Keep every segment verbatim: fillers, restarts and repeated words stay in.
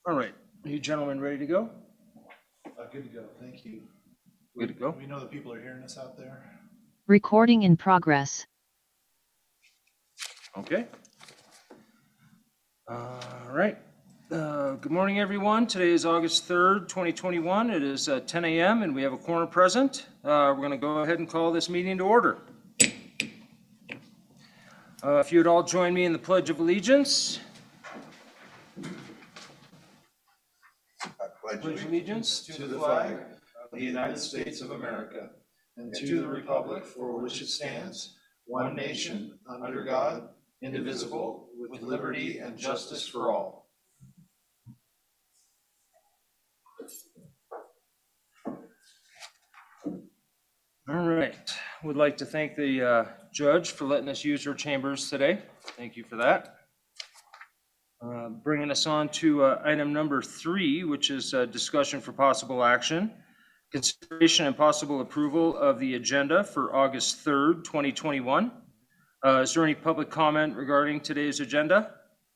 All right, are you gentlemen ready to go? Uh, good to go, thank you. Good to go. We know that people are hearing us out there. Recording in progress. Okay. All right. Uh, good morning, everyone. Today is August third, twenty twenty-one. It is uh, ten a m and we have a quorum present. Uh, we're going to go ahead and call this meeting to order. Uh, if you would all join me in the Pledge of Allegiance. I Pledge allegiance to the flag of the United States of America and to the republic for which it stands, one nation, under God, indivisible, with liberty and justice for all. All right. Would like to thank the uh, judge for letting us use her chambers today. Thank you for that. Uh, bringing us on to uh, item number three, which is uh, discussion for possible action. Consideration and possible approval of the agenda for August third, twenty twenty-one. Uh, is there any public comment regarding today's agenda?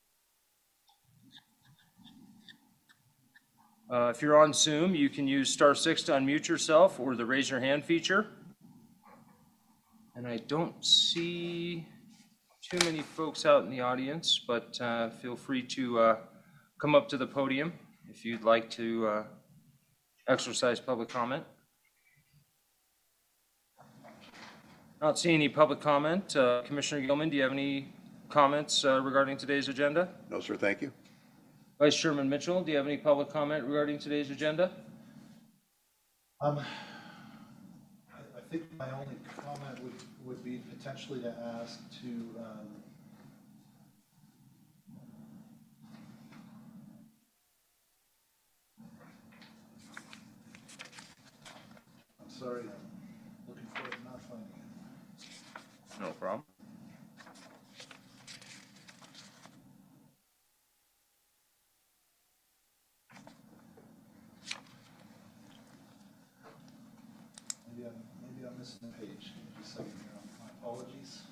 Uh, if you're on Zoom, you can use star six to unmute yourself or the raise your hand feature. And I don't see too many folks out in the audience, but uh, feel free to uh, come up to the podium if you'd like to uh, exercise public comment. Not seeing any public comment. Uh, Commissioner Gilman, do you have any comments uh, regarding today's agenda? No, sir, thank you. Vice Chairman Mitchell, do you have any public comment regarding today's agenda? Um, I, I think my only comment would, would be potentially to ask to, um, I'm sorry, I'm looking for it and not finding it. No problem. Maybe I'm, maybe I'm missing a page. Give me just a second here. My apologies.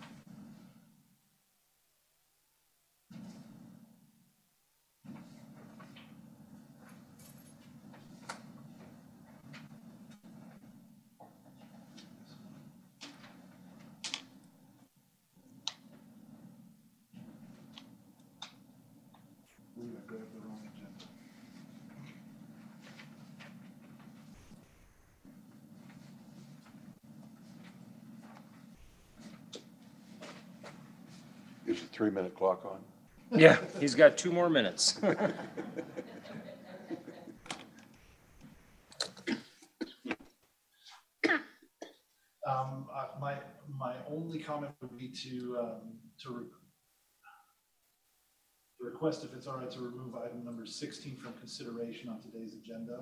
I believe I grabbed the wrong agenda. Is the three-minute clock on? Yeah, he's got two more minutes. Um, uh, my, my only comment would be to, um, to re- request if it's all right to remove item number sixteen from consideration on today's agenda.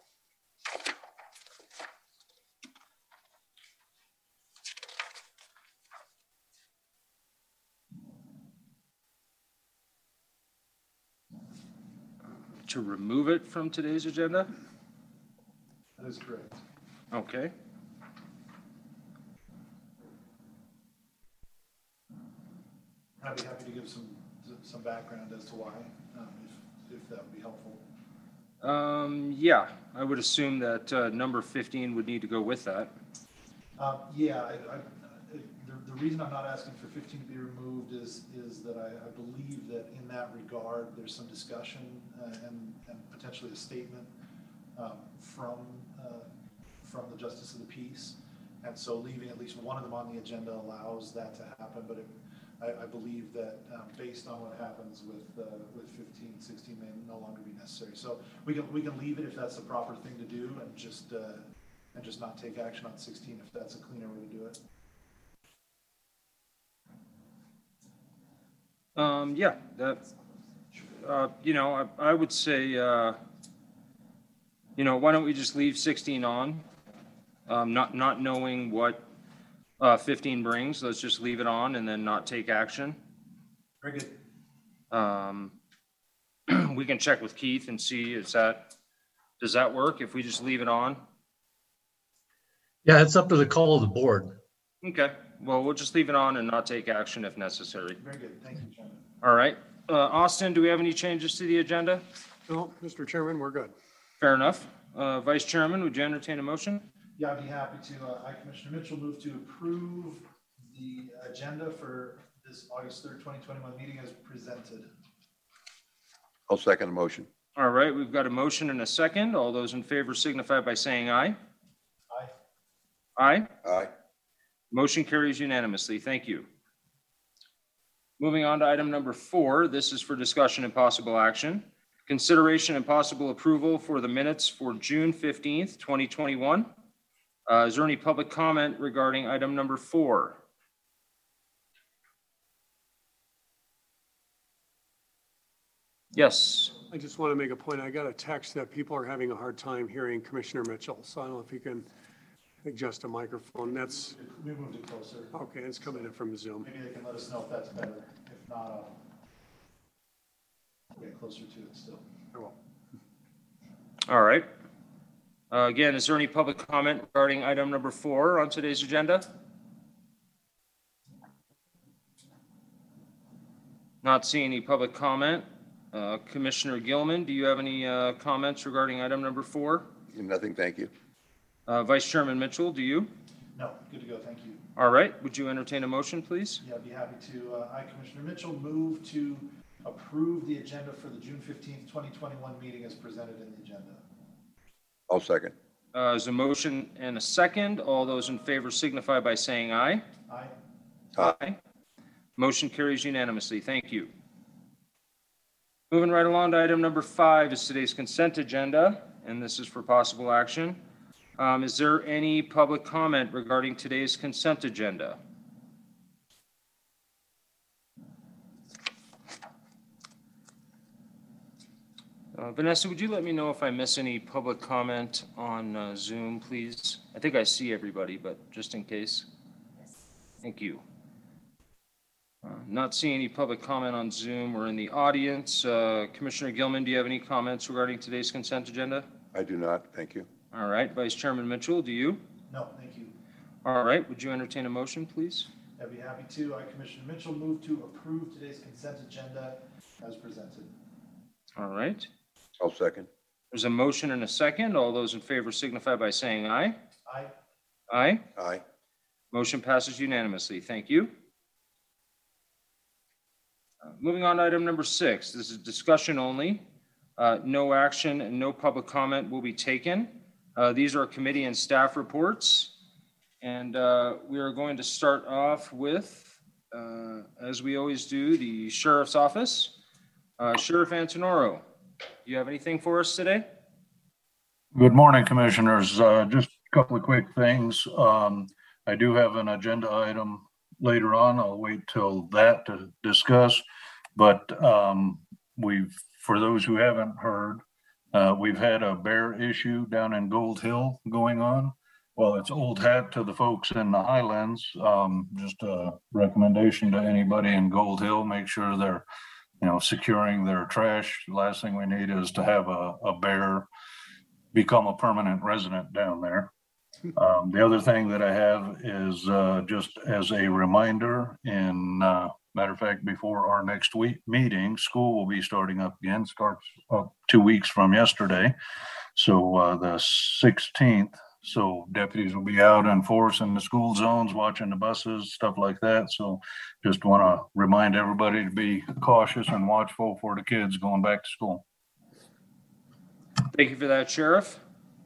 To remove it from today's agenda? That is correct. Okay. I'd be happy to give some, some background as to why, um, if, if that would be helpful. Um, yeah, I would assume that uh, number fifteen would need to go with that. Um, yeah, I, I, the, the reason I'm not asking for fifteen to be removed is, is that I, I believe that in that regard, there's some discussion uh, and, and potentially a statement um, from, uh, from the Justice of the Peace. And so leaving at least one of them on the agenda allows that to happen, but it, I, I believe that um, based on what happens with, uh, with fifteen, sixteen may no longer be necessary. So we can, we can leave it if that's the proper thing to do and just, uh, and just not take action on sixteen if that's a cleaner way to do it. Um, yeah, that, uh, you know, I, I would say, uh, you know, why don't we just leave sixteen on? Um, not, not knowing what, uh, fifteen brings, let's just leave it on and then not take action. Very good. Um, we can check with Keith and see, is that, does that work if we just leave it on? Yeah, it's up to the call of the board. Okay, well, we'll just leave it on and not take action if necessary. Very good. Thank you, Chairman. All right. Uh, Austin, do we have any changes to the agenda? No, Mister Chairman, we're good. Fair enough. Uh, Vice Chairman, would you entertain a motion? Yeah, I'd be happy to. Uh, I, Commissioner Mitchell, move to approve the agenda for this August third, twenty twenty-one meeting as presented. I'll second the motion. All right, we've got a motion and a second. All those in favor signify by saying aye. Aye. Aye. Aye. Motion carries unanimously. Thank you. Moving on to item number four, this is for discussion and possible action. Consideration and possible approval for the minutes for June fifteenth, twenty twenty-one. Uh, is there any public comment regarding item number four? Yes. I just want to make a point. I got a text that people are having a hard time hearing Commissioner Mitchell. So I don't know if you can adjust a microphone. That's, We moved it closer. okay, it's coming in from Zoom. Maybe they can let us know if that's better. If not, I'll get closer to it still. I will. All right. Uh, Again, is there any public comment regarding item number four on today's agenda? Not seeing any public comment. Uh, Commissioner Gilman, do you have any uh, comments regarding item number four? Nothing, thank you. Uh, Vice Chairman Mitchell, do you? No, good to go. Thank you. All right. Would you entertain a motion, please? Yeah, I'd be happy to. Uh, I, Commissioner Mitchell, move to approve the agenda for the June fifteenth, twenty twenty-one meeting as presented in the agenda. I'll second. Uh, There's a motion and a second. All those in favor signify by saying aye. Aye. Aye. Motion carries unanimously. Thank you. Moving right along to item number five is today's consent agenda, and this is for possible action. Um, Is there any public comment regarding today's consent agenda? Uh, Vanessa, would you let me know if I miss any public comment on uh, Zoom, please? I think I see everybody, but just in case. Thank you. Uh, Not seeing any public comment on Zoom or in the audience. Uh, Commissioner Gilman, do you have any comments regarding today's consent agenda? I do not, thank you. All right, Vice Chairman Mitchell, do you? No, thank you. All right, would you entertain a motion, please? I'd be happy to. I, Commissioner Mitchell, move to approve today's consent agenda as presented. All right, I'll second. there's a motion and a second. All those in favor signify by saying aye. Aye. Aye. Aye. Motion passes unanimously. Thank you. Uh, Moving on to item number six, this is discussion only. Uh, No action and no public comment will be taken. Uh, These are committee and staff reports. And uh, we are going to start off with, uh, as we always do, the Sheriff's Office. Uh, Sheriff Antonoro, do you have anything for us today? Good morning, Commissioners. Uh, Just a couple of quick things. Um, I do have an agenda item later on. I'll wait till that to discuss. But um, we've, for those who haven't heard, uh, we've had a bear issue down in Gold Hill going on. Well, it's old hat to the folks in the Highlands. Um, just a recommendation to anybody in Gold Hill, make sure they're, you know, securing their trash. The last thing we need is to have a, a bear become a permanent resident down there. Um, the other thing that I have is, uh, just as a reminder, in, uh, matter of fact, before our next week meeting, school will be starting up again, starts up two weeks from yesterday. So, uh, the sixteenth. So deputies will be out in force in the school zones, watching the buses, stuff like that. So just want to remind everybody to be cautious and watchful for the kids going back to school. Thank you for that, Sheriff.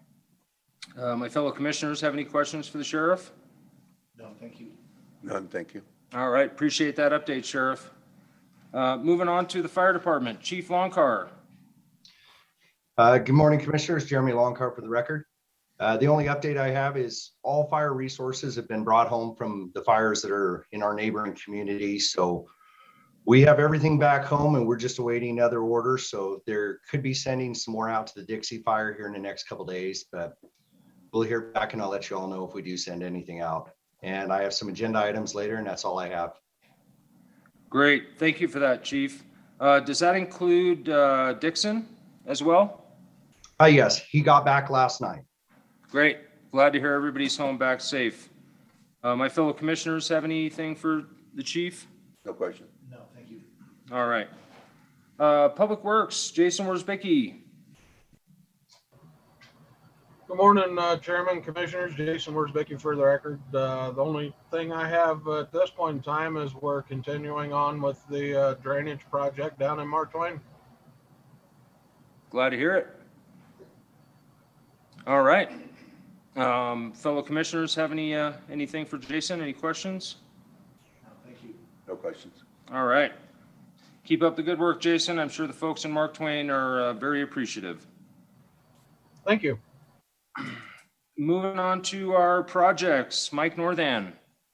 Uh, My fellow commissioners have any questions for the sheriff? No, thank you. None, thank you. All right, appreciate that update, Sheriff. Uh, Moving on to the fire department, Chief Longcar. Uh, Good morning, Commissioners. Jeremy Longcar for the record. Uh, The only update I have is all fire resources have been brought home from the fires that are in our neighboring communities. So we have everything back home and we're just awaiting other orders. So there could be sending some more out to the Dixie Fire here in the next couple days, but we'll hear back and I'll let you all know if we do send anything out. And I have some agenda items later and that's all I have. Great, thank you for that, Chief. Uh, Does that include uh, Dixon as well? Uh, yes, he got back last night. Great, glad to hear everybody's home back safe. Uh, My fellow commissioners have anything for the chief? No question. No, thank you. All right. Uh, Public Works, Jason Worsbicky. Good morning, uh, Chairman, Commissioners. Jason Worsbicky for the record. Uh, the only thing I have at this point in time is we're continuing on with the uh, drainage project down in Mark Twain. Glad to hear it. All right. Um, fellow commissioners have any, uh, anything for Jason? Any questions? No, Thank you. No questions. All right. Keep up the good work, Jason. I'm sure the folks in Mark Twain are uh, very appreciative. Thank you. Moving on to our projects, Mike Northan.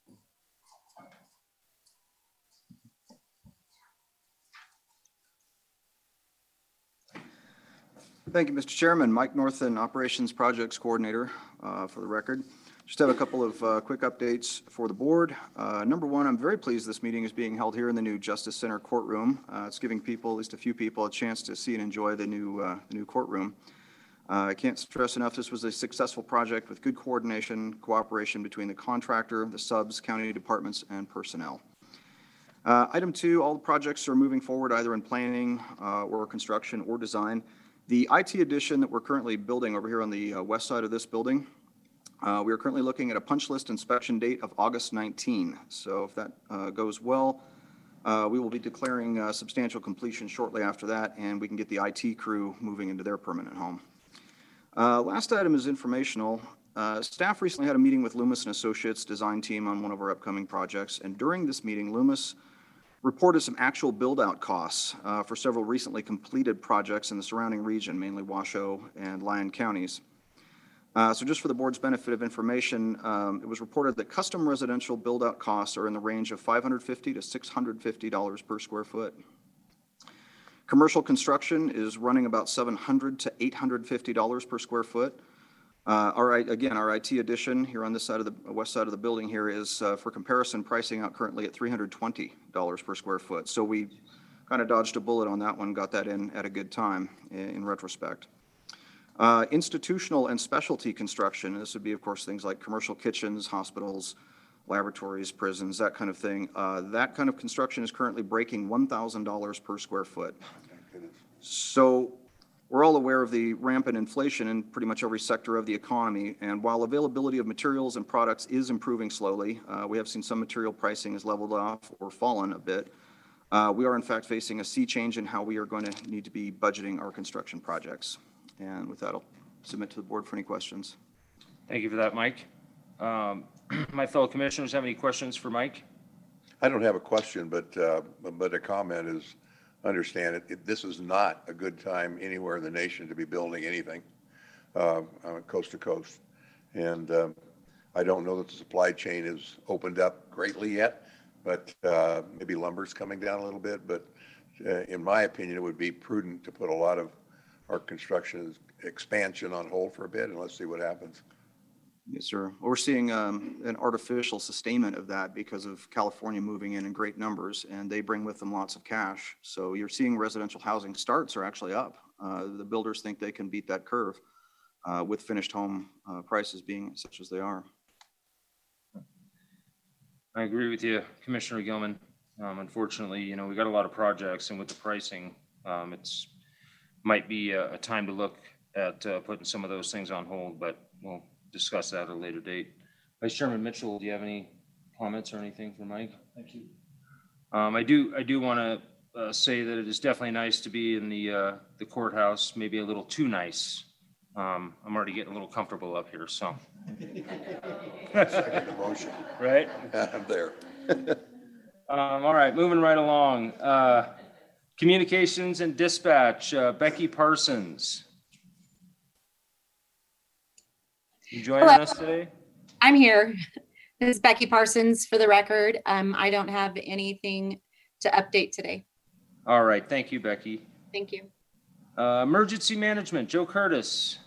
Thank you, Mister Chairman. Mike Northen, Operations Projects Coordinator, uh, for the record. Just have a couple of uh, quick updates for the board. Uh, Number one, I'm very pleased this meeting is being held here in the new Justice Center courtroom. Uh, It's giving people, at least a few people, a chance to see and enjoy the new, uh, the new courtroom. Uh, I can't stress enough, this was a successful project with good coordination, cooperation between the contractor, the subs, county departments, and personnel. Uh, Item two, all the projects are moving forward either in planning uh, or construction or design. The I T addition that we're currently building over here on the uh, west side of this building, uh, we are currently looking at a punch list inspection date of August nineteenth. So if that uh, goes well, uh, we will be declaring uh, substantial completion shortly after that, and we can get the I T crew moving into their permanent home. Uh, Last item is informational. Uh, Staff recently had a meeting with Loomis and Associates design team on one of our upcoming projects, and during this meeting, Loomis reported some actual build-out costs uh, for several recently completed projects in the surrounding region, mainly Washoe and Lyon counties. Uh, So just for the board's benefit of information, um, it was reported that custom residential build-out costs are in the range of five hundred fifty dollars to six hundred fifty dollars per square foot. Commercial construction is running about seven hundred dollars to eight hundred fifty dollars per square foot. Uh, Our, I- again, our I T addition here on this side of the, west side of the building here is, uh, for comparison, pricing out currently at three hundred twenty dollars per square foot. So we kind of dodged a bullet on that one, got that in at a good time i- in retrospect. Uh, Institutional and specialty construction, and this would be, of course, things like commercial kitchens, hospitals, laboratories, prisons, that kind of thing. Uh, That kind of construction is currently breaking one thousand dollars per square foot. So we're all aware of the rampant inflation in pretty much every sector of the economy, and while availability of materials and products is improving slowly, uh, we have seen some material pricing has leveled off or fallen a bit. Uh, we are in fact facing a sea change in how we are going to need to be budgeting our construction projects. And with that, I'll submit to the board for any questions. Thank you for that, Mike. Um, My fellow commissioners have any questions for Mike? I don't have a question, but, uh, but a comment is, understand it, it- this is not a good time anywhere in the nation to be building anything, uh, uh, coast to coast. And um, I don't know that the supply chain has opened up greatly yet, but uh, maybe lumber's coming down a little bit. But uh, in my opinion, it would be prudent to put a lot of our construction expansion on hold for a bit, and let's see what happens. Yes, sir. Well, we're seeing um, an artificial sustainment of that because of California moving in in great numbers, and they bring with them lots of cash. So you're seeing residential housing starts are actually up. Uh, The builders think they can beat that curve uh, with finished home uh, prices being such as they are. I agree with you, Commissioner Gilman. Um, Unfortunately, you know, we got a lot of projects, and with the pricing, um, it's, might be a, a time to look at uh, putting some of those things on hold, but we'll discuss that at a later date. Vice Chairman Mitchell, do you have any comments or anything for Mike? Thank you. Um, I do, I do want to uh, say that it is definitely nice to be in the, uh, the courthouse, maybe a little too nice. Um, I'm already getting a little comfortable up here, so, Second motion. right? I'm there. Um, all right, moving right along. Uh, Communications and Dispatch, uh, Becky Parsons. You joining Hello. us today? I'm here. This is Becky Parsons for the record. Um, I don't have anything to update today. All right, thank you, Becky. Thank you. Uh, Emergency Management, Joe Curtis.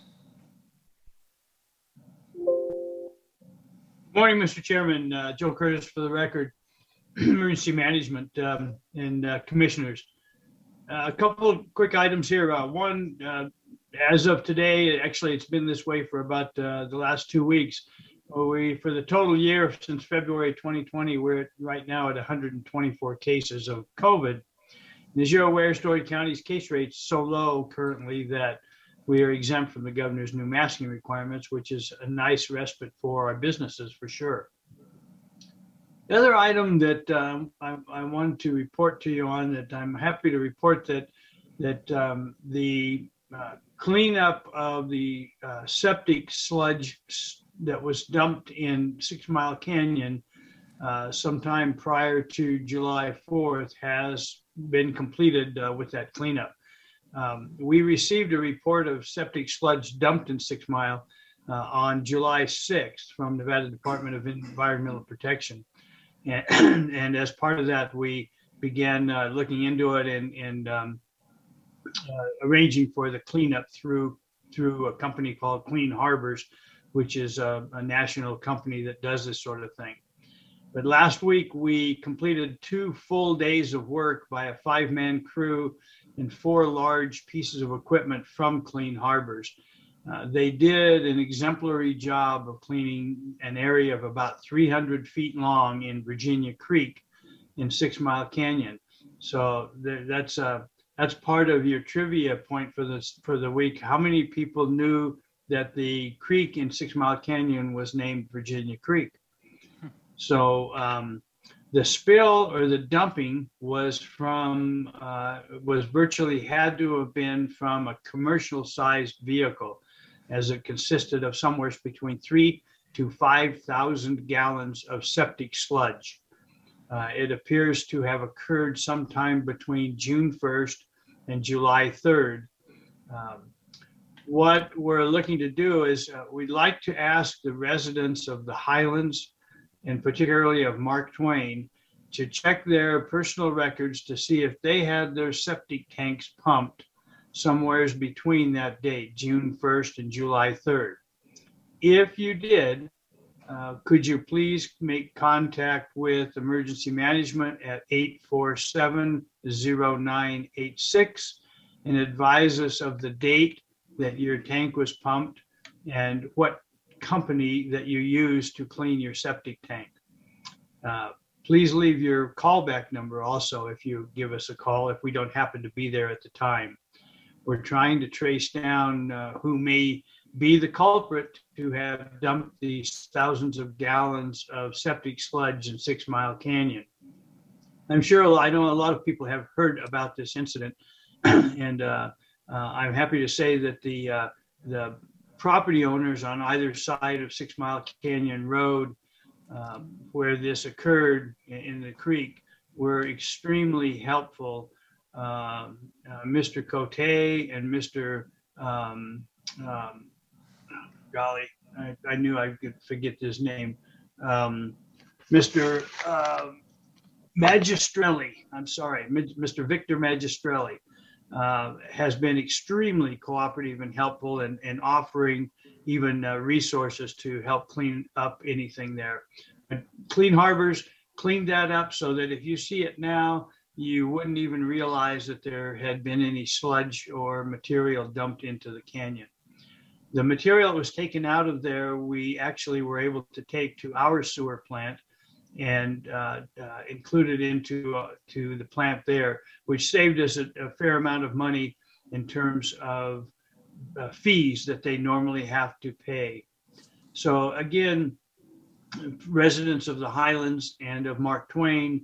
Morning, Mister Chairman. Uh, Joe Curtis for the record. Emergency Management um, and uh, Commissioners. Uh, a couple of quick items here. Uh, one, uh, as of today, actually, it's been this way for about uh, the last two weeks. We, for the total year since February twenty twenty, we're at, right now at one hundred twenty-four cases of COVID. And as you're aware, Story County's case rate's so low currently that we are exempt from the governor's new masking requirements, which is a nice respite for our businesses for sure. The other item that um, I, I wanted to report to you on, that I'm happy to report that that um, the uh, cleanup of the uh, septic sludge that was dumped in Six Mile Canyon uh, sometime prior to July fourth has been completed uh, with that cleanup. Um, we received a report of septic sludge dumped in Six Mile uh, on July sixth from Nevada Department of Environmental Protection. And, and as part of that, we began uh, looking into it and, and um, uh, arranging for the cleanup through through a company called Clean Harbors, which is a, a national company that does this sort of thing. But last week, we completed two full days of work by a five-man crew and four large pieces of equipment from Clean Harbors. Uh, they did an exemplary job of cleaning an area of about three hundred feet long in Virginia Creek in Six Mile Canyon. So there, that's uh, that's part of your trivia point for this for the week. How many people knew that the creek in Six Mile Canyon was named Virginia Creek? So um, the spill or the dumping was from uh, was virtually had to have been from a commercial sized vehicle, as it consisted of somewhere between three to five thousand gallons of septic sludge. Uh, it appears to have occurred sometime between June first and July third. Um, what we're looking to do is uh, we'd like to ask the residents of the Highlands, and particularly of Mark Twain, to check their personal records to see if they had their septic tanks pumped somewheres between that date, June first and July third. If you did, uh, could you please make contact with emergency management at eight four seven, zero nine eight six and advise us of the date that your tank was pumped and what company that you use to clean your septic tank. Uh, please leave your callback number also if you give us a call if we don't happen to be there at the time. We're trying to trace down uh, who may be the culprit to have dumped these thousands of gallons of septic sludge in Six Mile Canyon. I'm sure, I know a lot of people have heard about this incident, and uh, uh, I'm happy to say that the uh, the property owners on either side of Six Mile Canyon Road, um, where this occurred in, in the creek, were extremely helpful. Um, uh, Mister Cote and Mister Um, um, golly, I, I knew I could forget his name. Um, Mister Uh, Magistrelli, I'm sorry, Mister Victor Magistrelli uh, has been extremely cooperative and helpful and, and offering even uh, resources to help clean up anything there. But Clean Harbors cleaned that up so that if you see it now, you wouldn't even realize that there had been any sludge or material dumped into the canyon. The material that was taken out of there, we actually were able to take to our sewer plant and uh, uh, include it into uh, to the plant there, which saved us a, a fair amount of money in terms of uh, fees that they normally have to pay. So again, residents of the Highlands and of Mark Twain,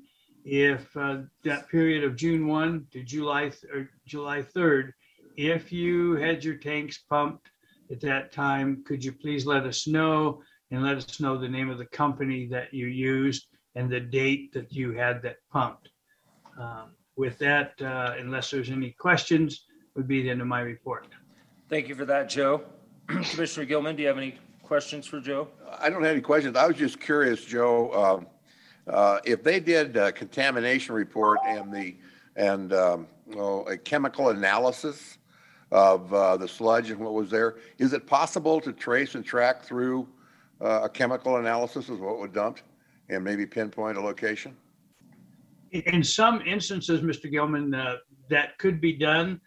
if uh, that period of June first to July th- or July third, if you had your tanks pumped at that time, could you please let us know and let us know the name of the company that you used and the date that you had that pumped. Um, with that, uh, unless there's any questions, would be the end of my report. Thank you for that, Joe. Commissioner Gilman, do you have any questions for Joe? I don't have any questions. I was just curious, Joe, um, uh, if they did a contamination report and the, and, um, well, a chemical analysis of uh, the sludge and what was there, is it possible to trace and track through uh, a chemical analysis of what was dumped and maybe pinpoint a location? In some instances, Mister Gilman, uh, that could be done.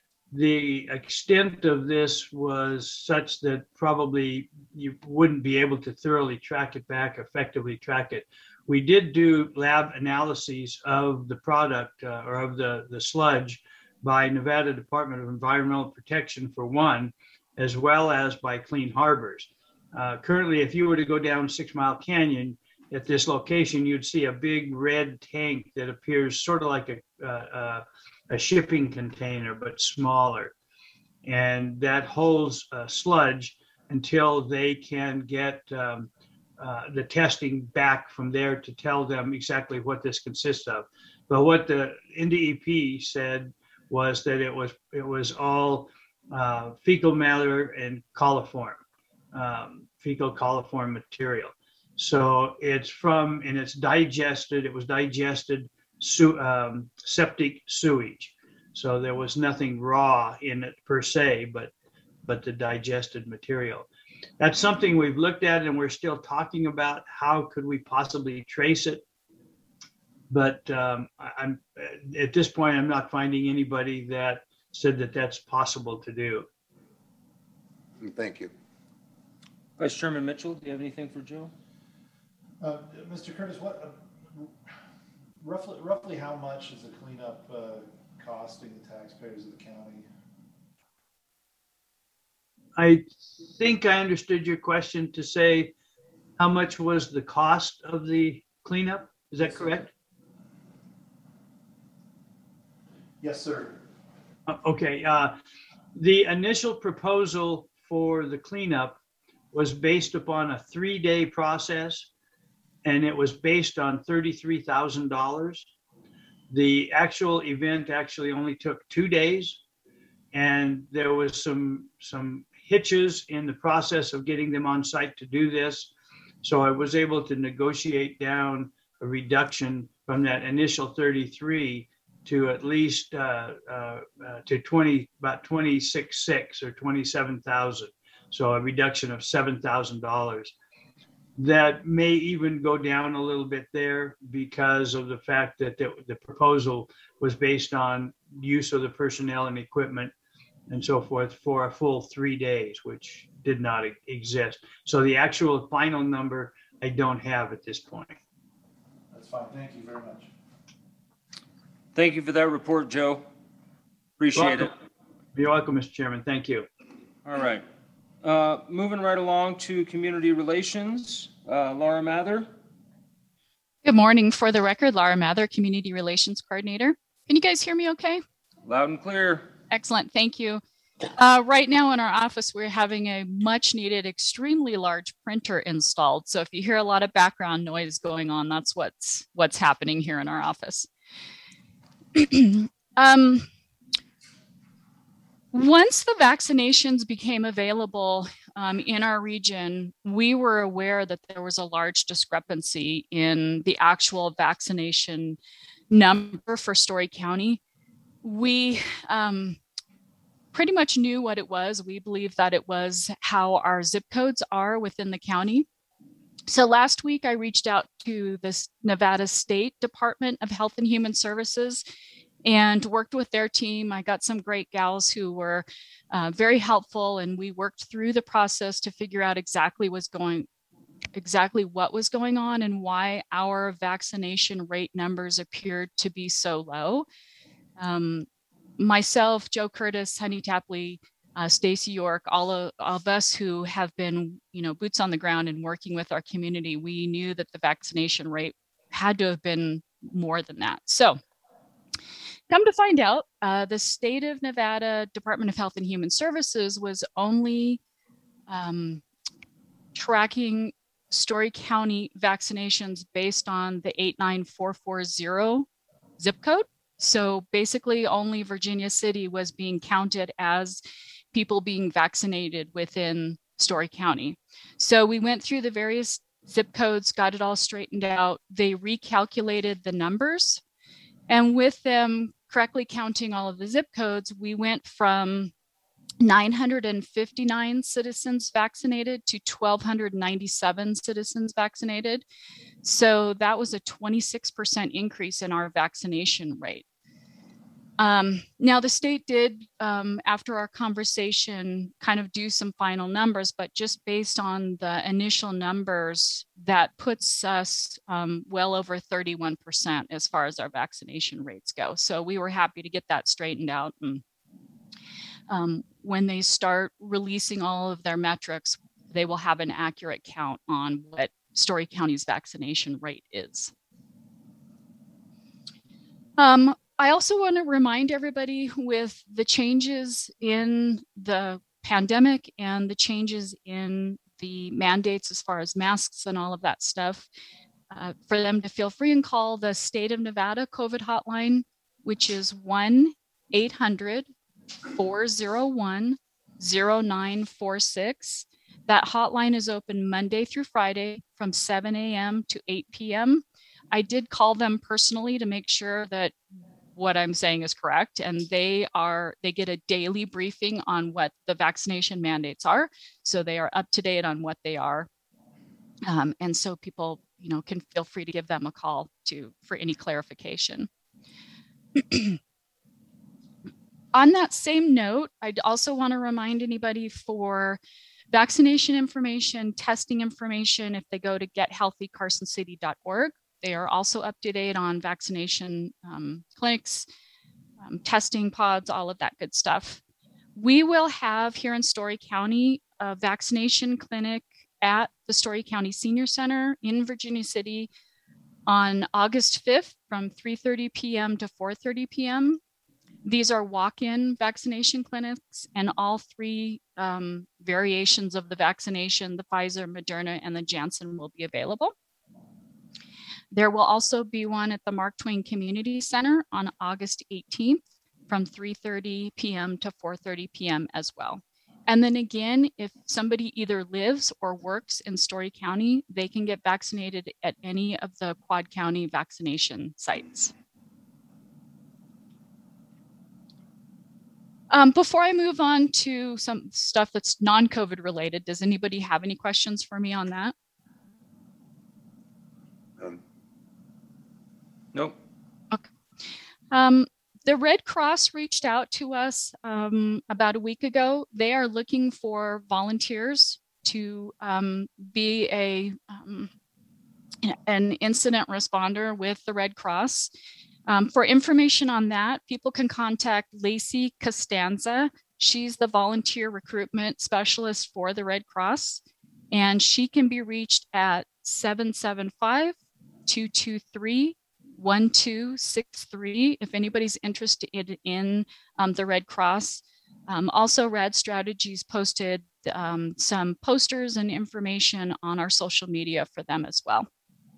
The extent of this was such that probably you wouldn't be able to thoroughly track it back, effectively track it. We did do lab analyses of the product uh, or of the, the sludge by Nevada Department of Environmental Protection for one, as well as by Clean Harbors. Uh, currently, if you were to go down Six Mile Canyon at this location, you'd see a big red tank that appears sort of like a, uh, a shipping container, but smaller. And that holds uh, sludge until they can get um, uh, the testing back from there to tell them exactly what this consists of. But what the N D E P said was that it was it was all uh, fecal matter and coliform, um, fecal coliform material. So it's from, and it's digested, it was digested su- um, septic sewage. So there was nothing raw in it per se, but but the digested material. That's something we've looked at, and we're still talking about how could we possibly trace it. But um, I- I'm at this point, I'm not finding anybody that said that that's possible to do. Thank you. Vice Chairman Mitchell, do you have anything for Joe? Uh, Mister Curtis, what, uh, roughly, roughly how much is the cleanup uh, costing the taxpayers of the county? I think I understood your question to say, how much was the cost of the cleanup? Is that correct? Yes, sir. Uh, Okay, uh, the initial proposal for the cleanup was based upon a three-day process, and it was based on thirty-three thousand dollars. The actual event actually only took two days, and there was some, some hitches in the process of getting them on site to do this. So I was able to negotiate down a reduction from that initial thirty-three to at least uh, uh, uh, to twenty, about twenty-six six or twenty-seven thousand. So a reduction of seven thousand dollars. That may even go down a little bit there because of the fact that the, the proposal was based on use of the personnel and equipment and so forth for a full three days, which did not e- exist. So the actual final number I don't have at this point. That's fine. Thank you very much. Thank you for that report, Joe. Appreciate it. You're welcome, Mister Chairman. Thank you. All right. Uh, Moving right along to community relations, uh, Laura Mather. Good morning. For the record, Laura Mather, Community Relations Coordinator. Can you guys hear me okay? Loud and clear. Excellent. Thank you. Uh, right now in our office, we're having a much needed, extremely large printer installed. So if you hear a lot of background noise going on, that's what's what's happening here in our office. um, Once the vaccinations became available um, in our region, we were aware that there was a large discrepancy in the actual vaccination number for Story County. We um, pretty much knew what it was. We believe that it was how our zip codes are within the county. So last week, I reached out to the Nevada State Department of Health and Human Services and worked with their team. I got some great gals who were uh, very helpful, and we worked through the process to figure out exactly what's going, exactly what was going on and why our vaccination rate numbers appeared to be so low. Um, myself, Joe Curtis, Honey Tapley, uh, Stacy York, all of, all of us who have been, you know, boots on the ground and working with our community, we knew that the vaccination rate had to have been more than that. So come to find out, uh, the state of Nevada Department of Health and Human Services was only um, tracking Story County vaccinations based on the eight nine four four zero zip code. So basically only Virginia City was being counted as people being vaccinated within Story County. So we went through the various zip codes, got it all straightened out. They recalculated the numbers. And with them correctly counting all of the zip codes, we went from nine hundred fifty-nine citizens vaccinated to one thousand two hundred ninety-seven citizens vaccinated. So that was a twenty-six percent increase in our vaccination rate. Um, now, the state did, um, after our conversation, kind of do some final numbers, but just based on the initial numbers, that puts us um, well over thirty-one percent as far as our vaccination rates go. So we were happy to get that straightened out. And um, when they start releasing all of their metrics, they will have an accurate count on what Story County's vaccination rate is. Um, I also want to remind everybody with the changes in the pandemic and the changes in the mandates as far as masks and all of that stuff, uh, for them to feel free and call the State of Nevada COVID hotline, which is one eight hundred four oh one oh nine four six. That hotline is open Monday through Friday from seven a m to eight p m I did call them personally to make sure that what I'm saying is correct. And they are, they get a daily briefing on what the vaccination mandates are. So they are up to date on what they are. Um, and so people, you know, can feel free to give them a call to, for any clarification. On that same note, I'd also want to remind anybody for vaccination information, testing information, if they go to get healthy carson city dot org. They are also up to date on vaccination um, clinics, um, testing pods, all of that good stuff. We will have here in Story County a vaccination clinic at the Story County Senior Center in Virginia City on August fifth from three thirty p m to four thirty p m These are walk-in vaccination clinics, and all three um, variations of the vaccination, the Pfizer, Moderna, and the Janssen, will be available. There will also be one at the Mark Twain Community Center on August eighteenth from three thirty p m to four thirty p m as well. And then again, if somebody either lives or works in Story County, they can get vaccinated at any of the Quad County vaccination sites. Um, before I move on to some stuff that's non-COVID related, does anybody have any questions for me on that? Um, Nope. Okay. Um, the Red Cross reached out to us um, about a week ago. They are looking for volunteers to um, be a um, an incident responder with the Red Cross. Um, for information on that, people can contact Lacey Costanza. She's the volunteer recruitment specialist for the Red Cross, and she can be reached at seven seven five, two two three, one two six three if anybody's interested in um, the Red Cross. Um, also, Rad Strategies posted um, some posters and information on our social media for them as well.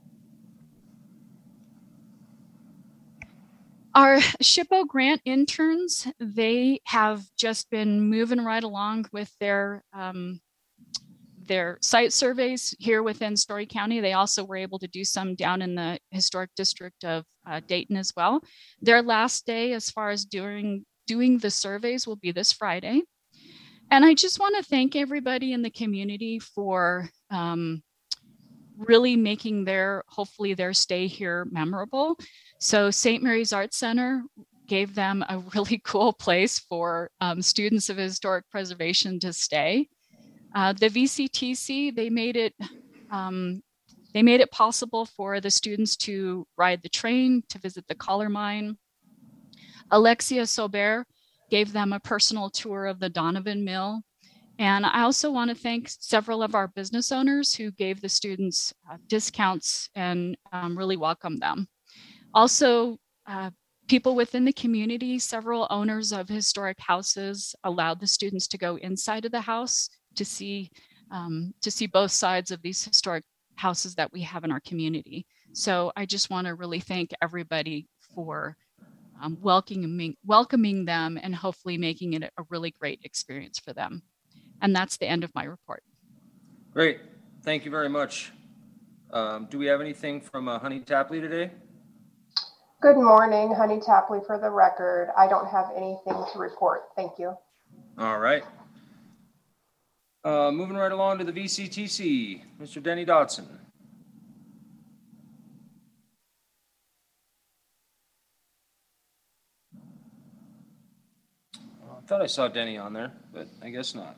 Our SHPO grant interns, they have just been moving right along with their um, their site surveys here within Story County. They also were able to do some down in the historic district of uh, Dayton as well. Their last day as far as doing, doing the surveys will be this Friday. And I just want to thank everybody in the community for um, really making their, hopefully their stay here memorable. So Saint Mary's Art Center gave them a really cool place for um, students of historic preservation to stay. Uh, the V C T C, they made it um, they made it possible for the students to ride the train, to visit the collar mine. Alexia Sober gave them a personal tour of the Donovan Mill. And I also want to thank several of our business owners who gave the students uh, discounts and um, really welcomed them. Also, uh, people within the community, several owners of historic houses allowed the students to go inside of the house to see um, to see both sides of these historic houses that we have in our community. So I just want to really thank everybody for um, welcoming welcoming them and hopefully making it a really great experience for them. And that's the end of my report. Great. Thank you very much. Um, do we have anything from uh, Honey Tapley today? Good morning, Honey Tapley for the record. I don't have anything to report. Thank you. All right. Uh, moving right along to the V C T C, Mister Denny Dodson. thought I saw Denny on there, but I guess not.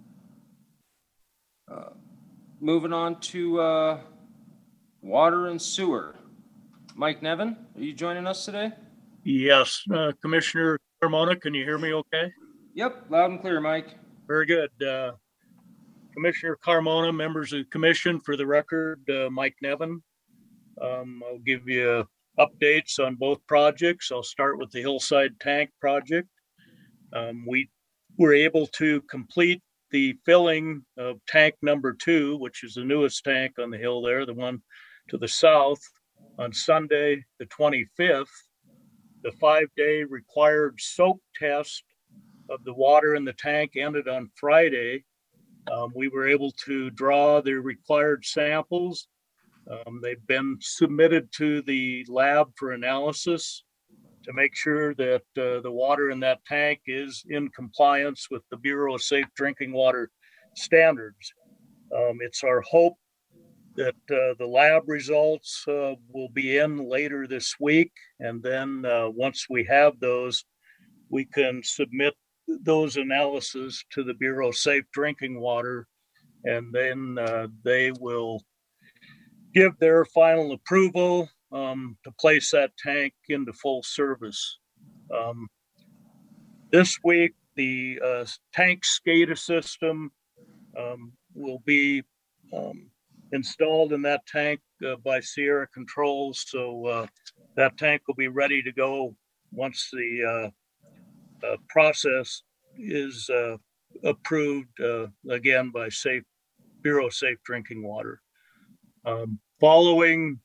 Uh, Moving on to uh, water and sewer. Mike Nevin, are you joining us today? Yes, uh, Commissioner Carmona, can you hear me okay? Yep, loud and clear, Mike. Very good. Uh, Commissioner Carmona, members of the commission, for the record, uh, Mike Nevin. Um, I'll give you updates on both projects. I'll start with the Hillside Tank project. Um, we were able to complete the filling of tank number two, which is the newest tank on the hill there, the one to the south, on Sunday, the twenty-fifth. The five-day required soak test of the water in the tank ended on Friday. Um, we were able to draw the required samples. Um, they've been submitted to the lab for analysis to make sure that uh, the water in that tank is in compliance with the Bureau of Safe Drinking Water standards. Um, it's our hope that uh, the lab results uh, will be in later this week. And then uh, once we have those, we can submit those analyses to the Bureau of Safe Drinking Water. And then uh, they will give their final approval um, to place that tank into full service. Um, this week, the uh, tank SCADA system um, will be um, installed in that tank uh, by Sierra Controls. So uh, that tank will be ready to go once the uh, uh, process is uh, approved uh, again by Safe Bureau of Safe Drinking Water. Um, following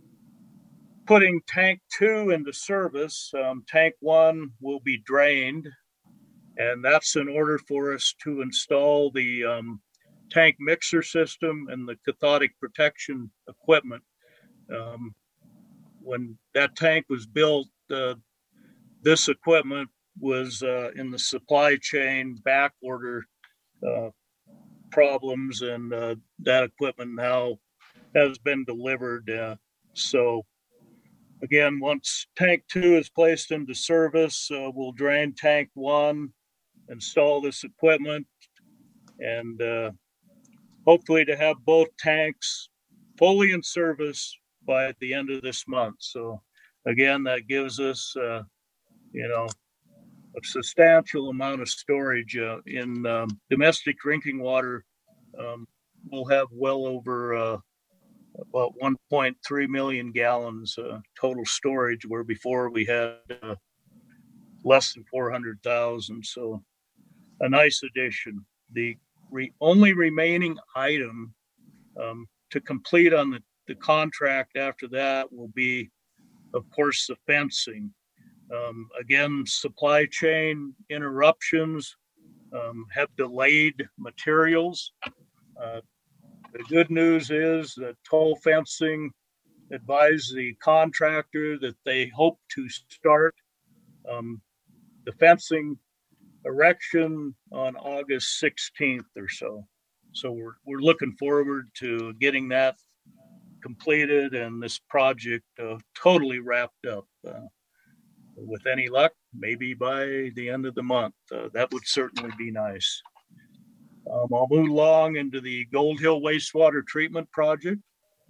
putting tank two into service, um, tank one will be drained, and that's in order for us to install the um, tank mixer system and the cathodic protection equipment. Um, when that tank was built, uh, this equipment was uh, in the supply chain back order uh, problems, and uh, that equipment now has been delivered. Uh, so again, once tank two is placed into service, uh, we'll drain tank one, install this equipment, and uh, hopefully to have both tanks fully in service by the end of this month. So again, that gives us, uh, you know, a substantial amount of storage uh, in um, domestic drinking water. Um, we'll have well over uh, about one point three million gallons uh, total storage, where before we had uh, less than four hundred thousand. So a nice addition. The re- only remaining item um, to complete on the, the contract after that will be, of course, the fencing. Um, again, supply chain interruptions um, have delayed materials. Uh, the good news is that Toll Fencing advised the contractor that they hope to start um, the fencing erection on August sixteenth or so. So we're, we're looking forward to getting that completed and this project uh, totally wrapped up. Uh, with any luck, maybe by the end of the month. Uh, that would certainly be nice. Um, I'll move along into the Gold Hill Wastewater Treatment Project.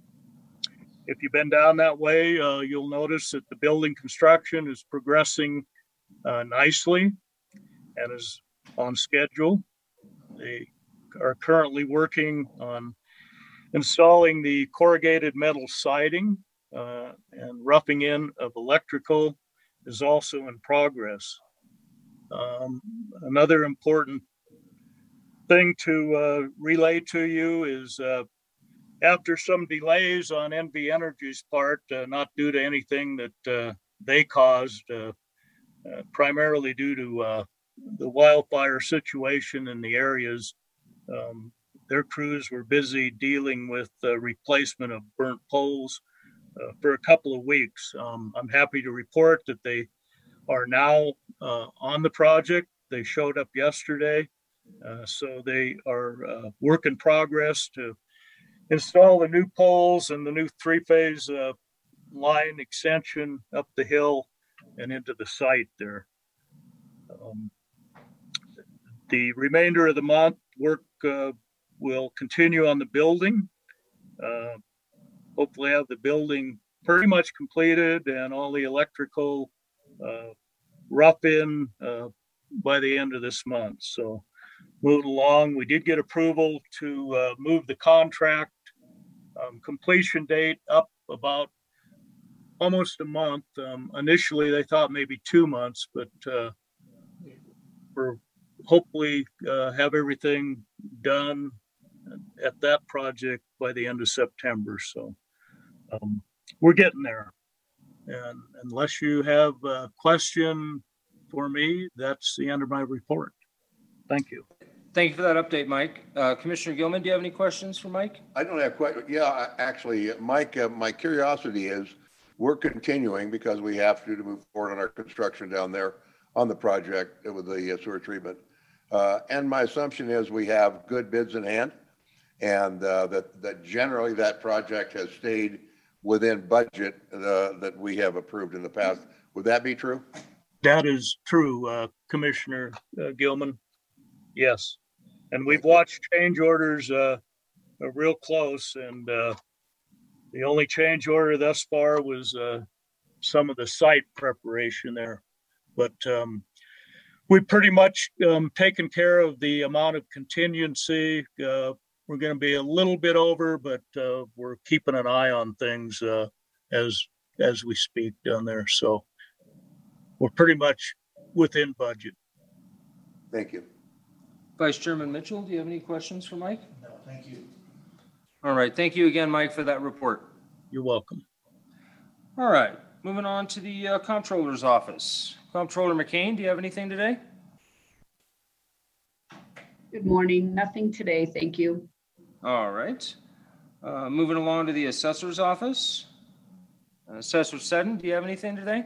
If you've been down that way, uh, you'll notice that the building construction is progressing uh, nicely and is on schedule. They are currently working on installing the corrugated metal siding uh, and roughing in of electrical is also in progress. Um, another important thing to uh, relay to you is uh, after some delays on N V Energy's part, uh, not due to anything that uh, they caused, uh, uh, primarily due to uh, the wildfire situation in the areas, um, their crews were busy dealing with the replacement of burnt poles Uh, for a couple of weeks. Um, I'm happy to report that they are now uh, on the project. They showed up yesterday. Uh, so they are uh, work in progress to install the new poles and the new three-phase uh, line extension up the hill and into the site there. Um, the remainder of the month, work uh, will continue on the building. Uh, hopefully have the building pretty much completed and all the electrical uh, rough in uh, by the end of this month. So moving along, we did get approval to uh, move the contract um, completion date up about almost a month. Um, initially, they thought maybe two months, but uh, we're hopefully uh, have everything done at that project by the end of September. So um, we're getting there. And unless you have a question for me, that's the end of my report. Thank you. Thank you for that update, Mike. Uh, Commissioner Gilman, do you have any questions for Mike? I don't have quite, yeah, I- actually, Mike, uh, my curiosity is, we're continuing because we have to to move forward on our construction down there on the project with the uh, sewer treatment. Uh, and my assumption is we have good bids in hand and uh, that, that generally that project has stayed within budget uh, that we have approved in the past. Would that be true? That is true, uh, Commissioner uh, Gilman. Yes. And we've watched change orders uh, uh, real close, and uh, the only change order thus far was uh, some of the site preparation there. But um, we've pretty much um, taken care of the amount of contingency. Uh, we're going to be a little bit over, but uh, we're keeping an eye on things uh, as as we speak down there. So we're pretty much within budget. Thank you. Vice Chairman Mitchell, do you have any questions for Mike? No, thank you. All right. Thank you again, Mike, for that report. You're welcome. All right. Moving on to the uh, Comptroller's office. Comptroller McCain, do you have anything today? Good morning. Nothing today, thank you. All right. Uh, moving along to the Assessor's office. Uh, Assessor Seddon, do you have anything today?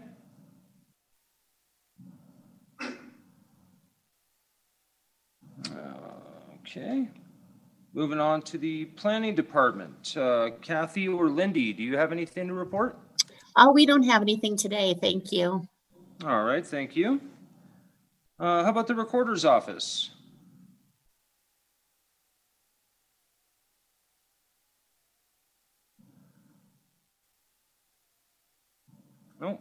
Okay. Moving on to the Planning Department. Uh, Kathy or Lindy, do you have anything to report? Oh, we don't have anything today. Thank you. All right, thank you. Uh, how about the Recorder's office? No.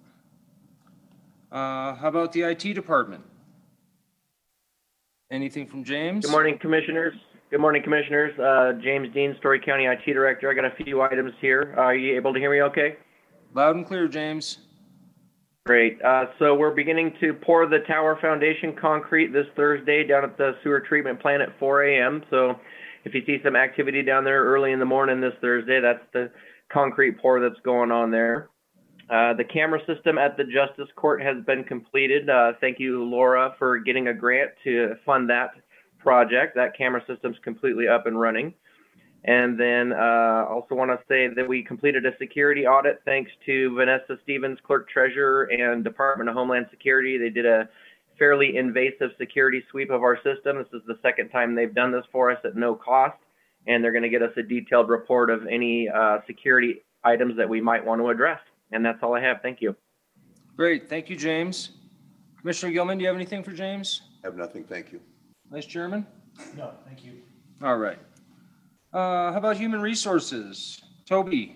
Uh, how about the I T department? Anything from James? Good morning, commissioners. Good morning, commissioners. Uh, James Dean, Story County I T Director. I got a few items here. Are you able to hear me okay? Loud and clear, James. Great. Uh, so we're beginning to pour the tower foundation concrete this Thursday down at the sewer treatment plant at four A M So if you see some activity down there early in the morning this Thursday, that's the concrete pour that's going on there. Uh, the camera system at the Justice Court has been completed. Uh, thank you, Laura, for getting a grant to fund that project. That camera system's completely up and running. And then uh, also want to say that we completed a security audit thanks to Vanessa Stevens, Clerk Treasurer, and Department of Homeland Security. They did a fairly invasive security sweep of our system. This is the second time they've done this for us at no cost. And they're going to get us a detailed report of any uh, security items that we might want to address. And that's all I have. Thank you. Great. Thank you, James. Commissioner Gilman, do you have anything for James? I have nothing, thank you. Vice Chairman? No, thank you. All right. Uh, how about Human Resources? Toby?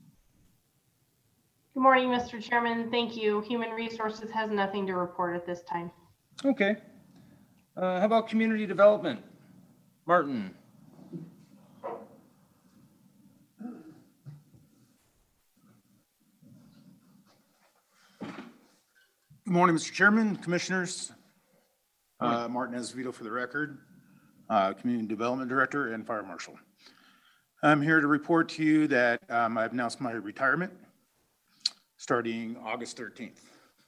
Good morning, Mister Chairman. Thank you. Human Resources has nothing to report at this time. Okay. Uh, how about Community Development? Martin? Good morning, Mister Chairman, Commissioners. Uh, Martin Esvito for the record, uh, Community Development Director and Fire Marshal. I'm here to report to you that um, I've announced my retirement starting August thirteenth.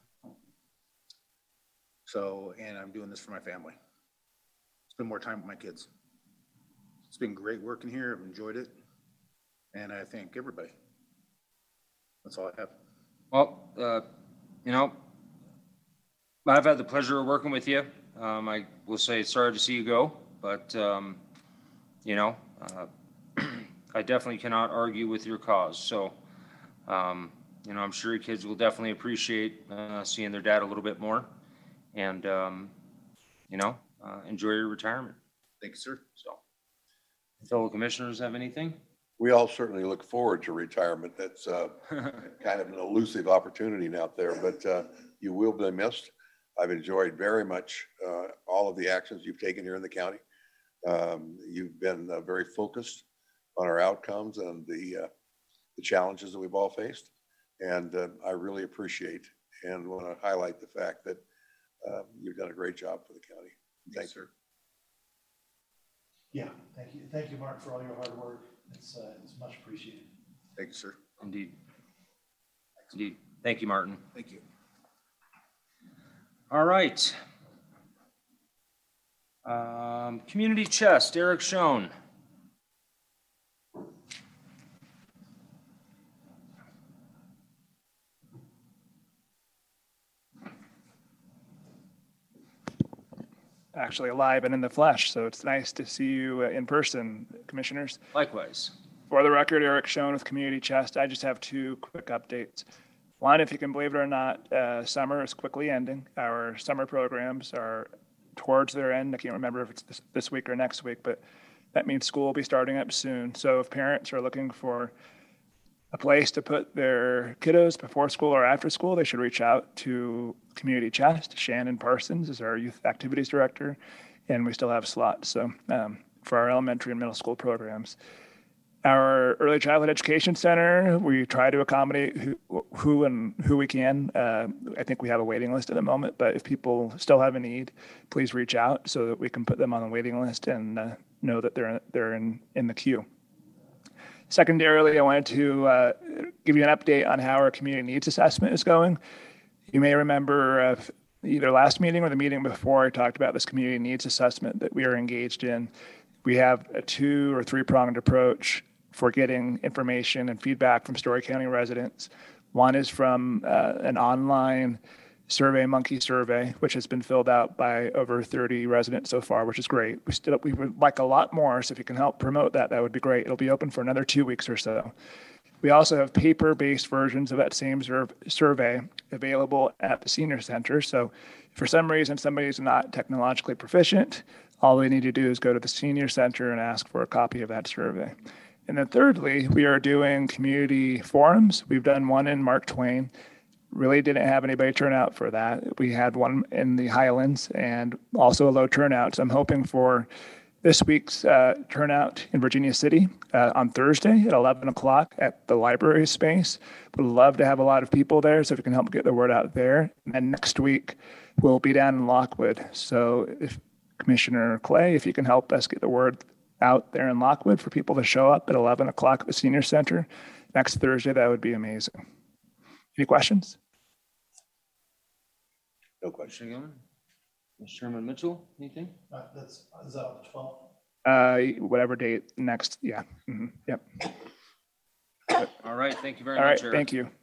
So, and I'm doing this for my family. Spend more time with my kids. It's been great working here. I've enjoyed it. And I thank everybody. That's all I have. Well, uh, you know, I've had the pleasure of working with you. Um, I will say sorry to see you go, but, um, you know, uh, I definitely cannot argue with your cause. So, um, you know, I'm sure your kids will definitely appreciate uh, seeing their dad a little bit more. And, um, you know, uh, enjoy your retirement. Thank you, sir. So, fellow commissioners have anything? We all certainly look forward to retirement. That's uh, kind of an elusive opportunity out there, but uh, you will be missed. I've enjoyed very much uh, all of the actions you've taken here in the county. Um, You've been uh, very focused on our outcomes and the, uh, the challenges that we've all faced. And uh, I really appreciate and want to highlight the fact that uh, you've done a great job for the county. Thanks, sir. Yeah, thank you. Thank you, Mark, for all your hard work. It's, uh, it's much appreciated. Thank you, sir. Indeed. Indeed. Thank you, Martin. Thank you. All right. Um, Community Chest, Eric Schoen. Actually alive and in the flesh, so it's nice to see you uh, in person, commissioners. Likewise. For the record, Eric Schoen with Community Chest. I just have two quick updates. One, if you can believe it or not, uh, summer is quickly ending. Our summer programs are towards their end. I can't remember if it's this, this week or next week, but that means school will be starting up soon. So if parents are looking for a place to put their kiddos before school or after school, they should reach out to Community Chest. Shannon Parsons is our youth activities director, and we still have slots so um, for our elementary and middle school programs. Our early childhood education center, we try to accommodate who, who and who we can. Uh, I think we have a waiting list at the moment, but if people still have a need, please reach out so that we can put them on the waiting list and uh, know that they're they're in, in the queue. Secondarily, I wanted to uh, give you an update on how our community needs assessment is going. You may remember uh, either last meeting or the meeting before I talked about this community needs assessment that we are engaged in. We have a two or three pronged approach for getting information and feedback from Story County residents. One is from uh, an online Survey Monkey survey, which has been filled out by over thirty residents so far, which is great. We still we would like a lot more, so if you can help promote that, that would be great. It'll be open for another two weeks or so. We also have paper-based versions of that same sur- survey available at the senior center. So if for some reason somebody's not technologically proficient, all they need to do is go to the senior center and ask for a copy of that survey. And then thirdly, we are doing community forums. We've done one in Mark Twain. Really didn't have anybody turn out for that. We had one in the Highlands and also a low turnout. So I'm hoping for this week's uh, turnout in Virginia City uh, on Thursday at eleven o'clock at the library space. Would love to have a lot of people there, so if you can help get the word out there. And then next week, we'll be down in Lockwood. So if Commissioner Clay, if you can help us get the word out there in Lockwood for people to show up at eleven o'clock at the Senior Center next Thursday, that would be amazing. Any questions? No question. Commissioner Gilman? Mister Chairman Mitchell, anything? Uh, that's, is that on the twelfth? Uh, whatever date next, yeah. Mhm, yep. All right, thank you very All right, much, Eric. thank you.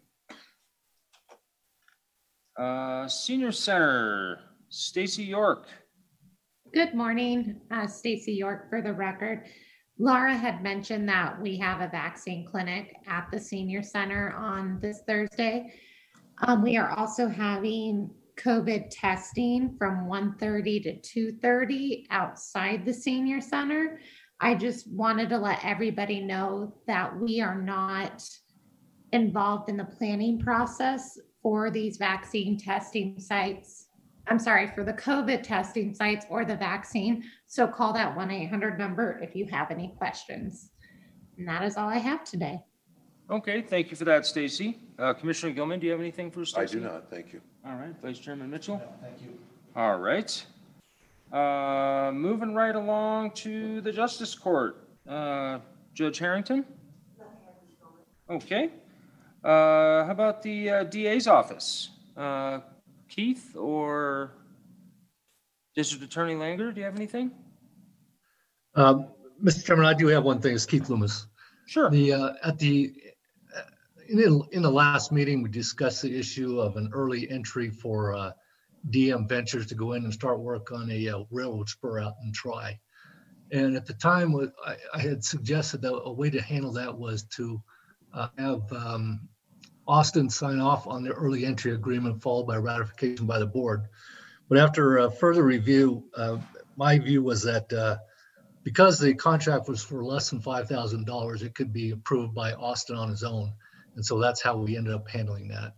Uh, Senior Center, Stacy York. Good morning, uh, Stacy York for the record. Laura had mentioned that we have a vaccine clinic at the senior center on this Thursday. Um, we are also having COVID testing from one thirty to two thirty outside the senior center. I just wanted to let everybody know that we are not involved in the planning process for these vaccine testing sites. I'm sorry, for the COVID testing sites or the vaccine. So call that one eight hundred number if you have any questions. And that is all I have today. Okay, thank you for that, Stacy. Uh, Commissioner Gilman, do you have anything for I Stacy? do not, thank you. All right, Vice Chairman Mitchell. No, thank you. All right. Uh, moving right along to the Justice Court. Uh, Judge Harrington? Okay. Uh, how about the uh, D A's office? Uh, Keith or District Attorney Langer, do you have anything? Um, Mister Chairman, I do have one thing. It's Keith Loomis. Sure. The, uh, at the, uh, in, in the last meeting, we discussed the issue of an early entry for uh, D M Ventures to go in and start work on a uh, railroad spur out in Tri. And at the time, I, I had suggested that a way to handle that was to uh, have um, Austin sign off on the early entry agreement followed by ratification by the board. But after uh, further review, uh, my view was that uh, because the contract was for less than five thousand dollars, it could be approved by Austin on his own. And so that's how we ended up handling that.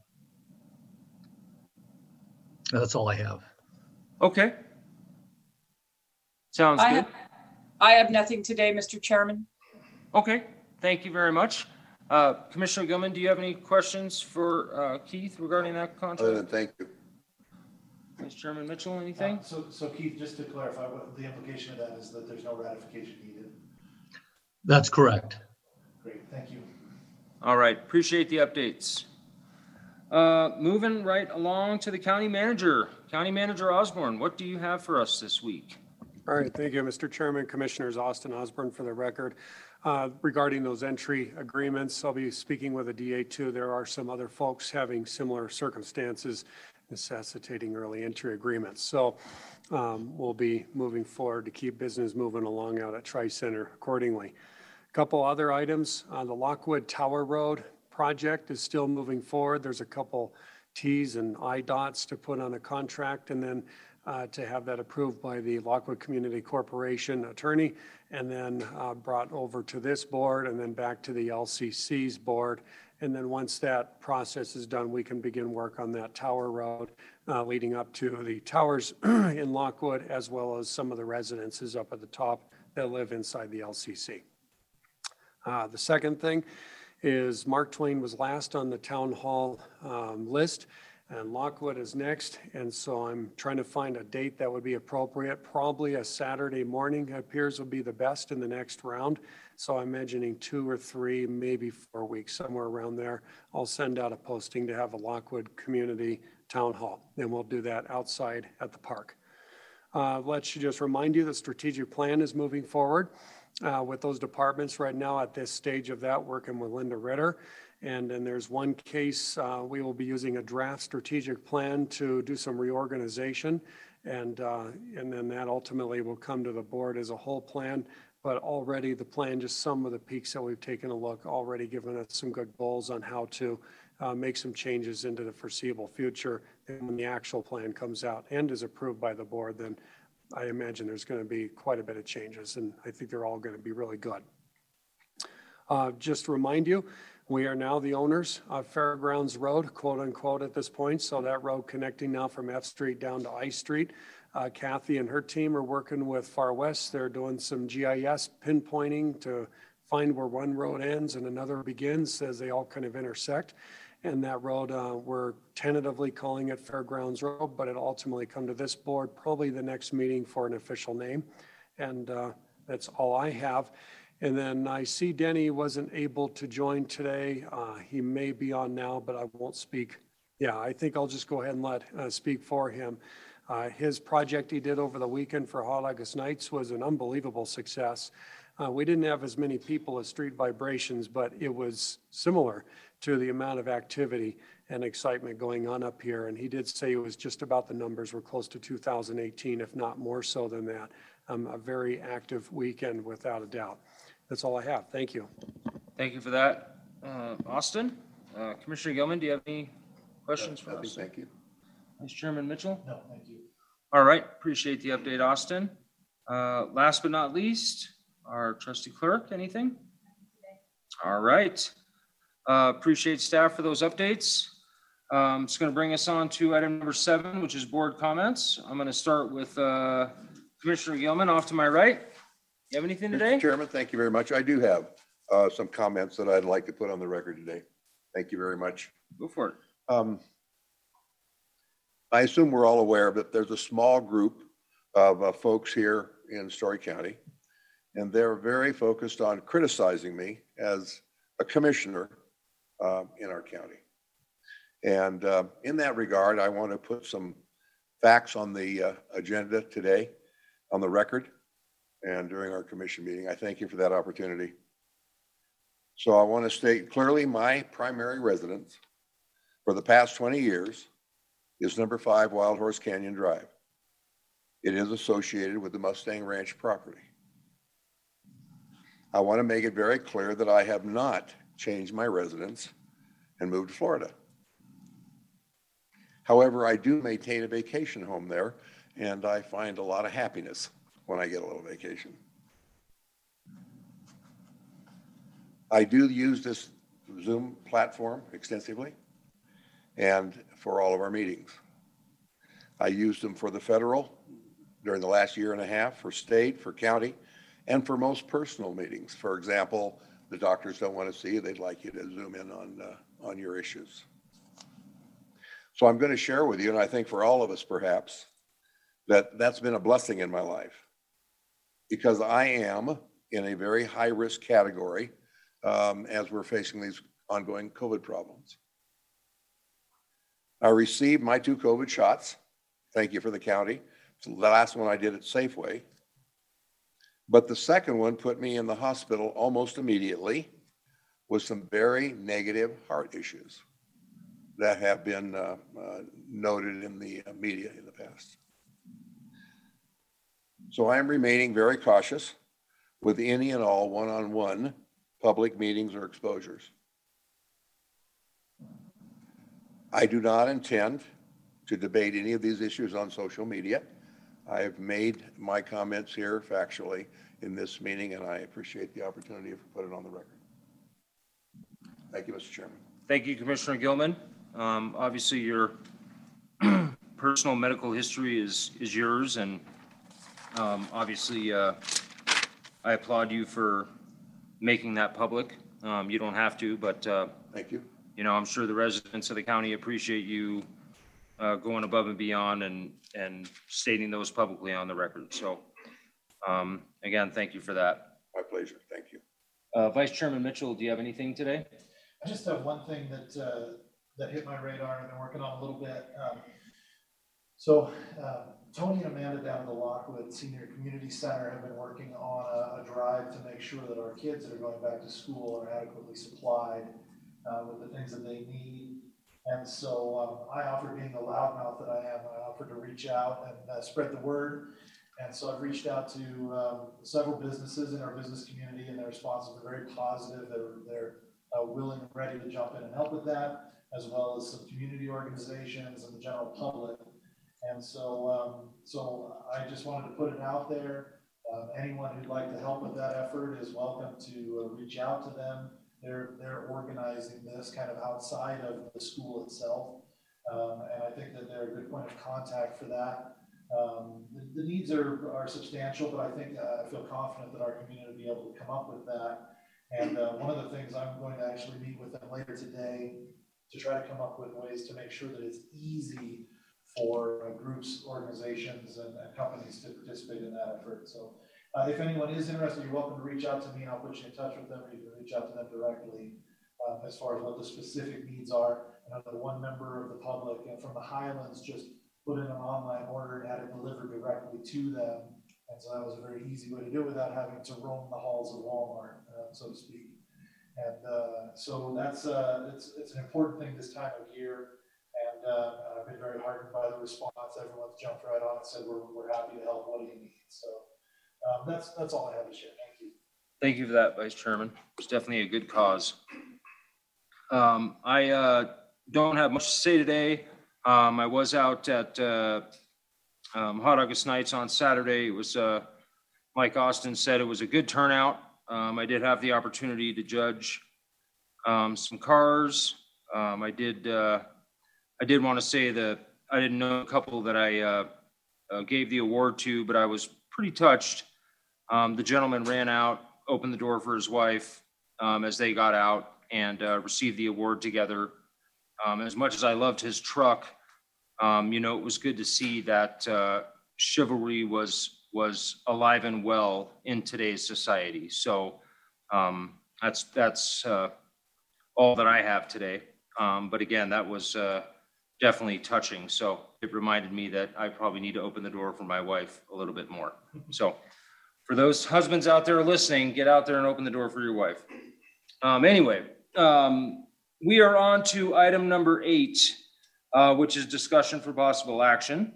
And that's all I have. Okay. Sounds I good. have, I have nothing today, Mister Chairman. Okay, thank you very much. Uh, Commissioner Gilman, do you have any questions for uh, Keith regarding that Other than contract? thank you. Vice Chairman Mitchell, anything? Uh, So, so Keith, just to clarify, what the implication of that is that there's no ratification needed. That's correct. Great, thank you. All right, appreciate the updates. Uh, moving right along to the county manager. County Manager Osborne, what do you have for us this week? All right, thank you, Mister Chairman, Commissioners. Austin Osborne for the record. Uh, Regarding those entry agreements, I'll be speaking with the D A too. There are some other folks having similar circumstances necessitating early entry agreements. So um, we'll be moving forward to keep business moving along out at Tri-Center accordingly. A couple other items. Uh, the Lockwood Tower Road project is still moving forward. There's a couple Ts and I dots to put on a contract, and then uh, to have that approved by the Lockwood Community Corporation attorney, and then uh, brought over to this board, and then back to the L C C's board. And then once that process is done, we can begin work on that Tower Road uh, leading up to the towers in Lockwood, as well as some of the residences up at the top that live inside the L C C. Uh, the second thing is Mark Twain was last on the town hall um, list, and Lockwood is next. And so I'm trying to find a date that would be appropriate. Probably a Saturday morning appears will be the best in the next round. So I'm imagining two or three, maybe four weeks, somewhere around there. I'll send out a posting to have a Lockwood Community Town Hall, and we'll do that outside at the park. Uh, let's just remind you the strategic plan is moving forward uh, with those departments right now at this stage of that, working with Linda Ritter. And then there's one case, uh, we will be using a draft strategic plan to do some reorganization. And, uh, and then that ultimately will come to the board as a whole plan. But already the plan, just some of the peaks that we've taken a look, already given us some good goals on how to uh, make some changes into the foreseeable future. And when the actual plan comes out and is approved by the board, then I imagine there's going to be quite a bit of changes, and I think they're all going to be really good. Uh, just to remind you, we are now the owners of Fairgrounds Road, quote unquote, at this point. So that road connecting now from F Street down to I Street. Uh, Kathy and her team are working with Far West. They're doing some G I S pinpointing to find where one road ends and another begins as they all kind of intersect. And that road, uh, we're tentatively calling it Fairgrounds Road, but it'll ultimately come to this board, probably the next meeting for an official name. And uh, that's all I have. And then I see Denny wasn't able to join today. Uh, he may be on now, but I won't speak. Yeah, I think I'll just go ahead and let uh, speak for him. Uh, his project he did over the weekend for Hot August Nights was an unbelievable success. Uh, we didn't have as many people as Street Vibrations, but it was similar to the amount of activity and excitement going on up here. And he did say it was just about the numbers were close to two thousand eighteen, if not more so than that. Um, a very active weekend without a doubt. That's all I have. Thank you. Thank you for that, uh, Austin. Uh, Commissioner Gilman, do you have any questions for us? Thank you. Vice Chairman Mitchell? No, thank you. All right, appreciate the update, Austin. Uh, last but not least, our trusty clerk, anything? All right. Uh, appreciate staff for those updates. Um, it's going to bring us on to item number seven, which is board comments. I'm going to start with uh, Commissioner Gilman off to my right. You have anything today? Mister Chairman, thank you very much. I do have uh, some comments that I'd like to put on the record today. Thank you very much. Go for it. Um, I assume we're all aware that there's a small group of uh, folks here in Story County, and they're very focused on criticizing me as a commissioner uh, in our county. And uh, in that regard, I want to put some facts on the uh, agenda today, on the record, and during our commission meeting. I thank you for that opportunity. So I want to state clearly my primary residence for the past twenty years is number five Wild Horse Canyon Drive. It is associated with the Mustang Ranch property. I want to make it very clear that I have not changed my residence and moved to Florida. However, I do maintain a vacation home there, and I find a lot of happiness when I get a little vacation. I do use this Zoom platform extensively and for all of our meetings. I used them for the federal during the last year and a half, for state, for county, and for most personal meetings. For example, the doctors don't want to see you, they'd like you to zoom in on, uh, on your issues. So I'm going to share with you, and I think for all of us perhaps, that that's been a blessing in my life, because I am in a very high-risk category um, as we're facing these ongoing COVID problems. I received my two COVID shots. Thank you for the county. So the last one I did at Safeway. But the second one put me in the hospital almost immediately with some very negative heart issues that have been uh, uh, noted in the media in the past. So I am remaining very cautious with any and all one-on-one public meetings or exposures. I do not intend to debate any of these issues on social media. I have made my comments here factually in this meeting, and I appreciate the opportunity to put it on the record. Thank you, Mister Chairman. Thank you, Commissioner Gilman. Um, obviously, your personal medical history is, is yours, and um, obviously, uh, I applaud you for making that public. Um, you don't have to, but uh, thank you. You know, I'm sure the residents of the county appreciate you uh, going above and beyond and and stating those publicly on the record. So, um, again, thank you for that. My pleasure. Thank you. Uh, Vice Chairman Mitchell, do you have anything today? I just have one thing that uh, that hit my radar and I've been working on a little bit. Um, so uh, Tony and Amanda down at the Lockwood Senior Community Center have been working on a, a drive to make sure that our kids that are going back to school are adequately supplied uh, with the things that they need. And so um, I offered, being the loudmouth that I am, I offered to reach out and uh, spread the word. And so I've reached out to um, several businesses in our business community, and their responses are very positive. They're, they're uh, willing and ready to jump in and help with that, as well as some community organizations and the general public. And so, um, so I just wanted to put it out there. Um, anyone who'd like to help with that effort is welcome to uh, reach out to them. They're, they're organizing this kind of outside of the school itself. Um, and I think that they're a good point of contact for that. Um, the, the needs are, are substantial, but I think uh, I feel confident that our community will be able to come up with that. And uh, one of the things I'm going to actually meet with them later today to try to come up with ways to make sure that it's easy for uh, groups, organizations, and, and companies to participate in that effort. So uh, if anyone is interested, you're welcome to reach out to me and I'll put you in touch with them, or you can reach out to them directly um, as far as what the specific needs are. And the one member of the public and from the Highlands just put in an online order and had it delivered directly to them. And so that was a very easy way to do it without having to roam the halls of Walmart, uh, so to speak. And uh, so that's uh, it's, it's an important thing this time of year. And uh, I've been very heartened by the response. Everyone's jumped right on and said, we're, we're happy to help. What do you need? So um, that's, that's all I have to share. Thank you. Thank you for that, Vice Chairman. It's definitely a good cause. Um, I uh, don't have much to say today. Um, I was out at uh, um, Hot August Nights on Saturday. It was, uh, Mike Austin said it was a good turnout. Um, I did have the opportunity to judge um, some cars. Um, I did, uh, I did want to say that I didn't know a couple that I uh, uh, gave the award to, but I was pretty touched. Um, the gentleman ran out, opened the door for his wife um, as they got out and uh, received the award together. Um, as much as I loved his truck, um, you know, it was good to see that uh, chivalry was was alive and well in today's society. So um, that's that's uh, all that I have today. Um, but again, that was uh, definitely touching. So it reminded me that I probably need to open the door for my wife a little bit more. So for those husbands out there listening, get out there and open the door for your wife. Um, anyway. Um, We are on to item number eight, uh, which is discussion for possible action.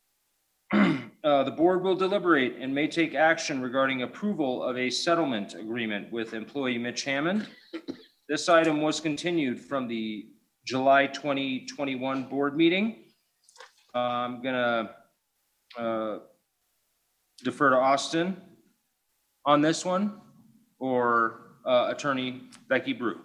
uh, the board will deliberate and may take action regarding approval of a settlement agreement with employee Mitch Hammond. This item was continued from the July twenty twenty-one board meeting. Uh, I'm gonna uh, defer to Austin on this one, or uh, Attorney Becky Brew?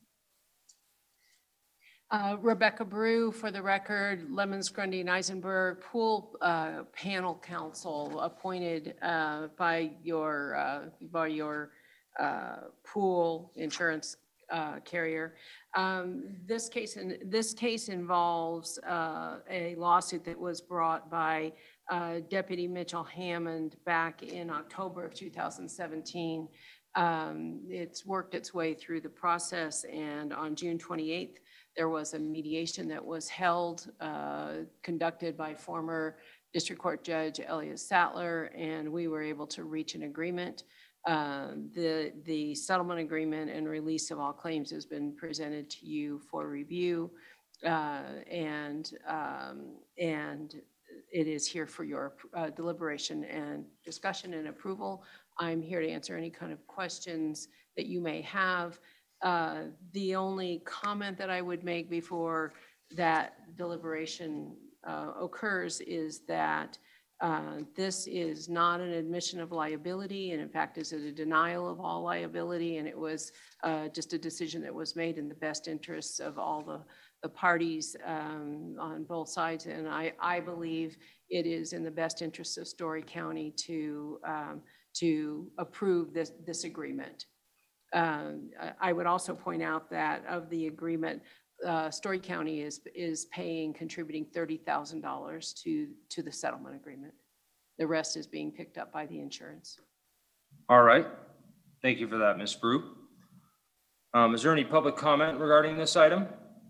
Uh, Rebecca Brew, for the record, Lemons, Grundy, and Eisenberg, pool uh, panel counsel appointed uh, by your, uh, by your uh, pool insurance uh, carrier. Um, This case, in this case involves uh, a lawsuit that was brought by uh, Deputy Mitchell Hammond back in October of two thousand seventeen. Um, It's worked its way through the process, and on June twenty-eighth, there was a mediation that was held, uh, conducted by former District Court Judge Elliot Sattler, and we were able to reach an agreement. Uh, the, the settlement agreement and release of all claims has been presented to you for review, uh, and, um, and it is here for your uh, deliberation and discussion and approval. I'm here to answer any kind of questions that you may have. Uh, the only comment that I would make before that deliberation uh, occurs is that uh, this is not an admission of liability, and in fact is a denial of all liability, and it was uh, just a decision that was made in the best interests of all the, the parties um, on both sides, and I, I believe it is in the best interests of Story County to, um, to approve this, this agreement. Um, I I would also point out that of the agreement, uh, Story County is, is paying, contributing thirty thousand dollars to, to the settlement agreement. The rest is being picked up by the insurance. All right. Thank you for that, Miz Brew. Um, is there any public comment regarding this item?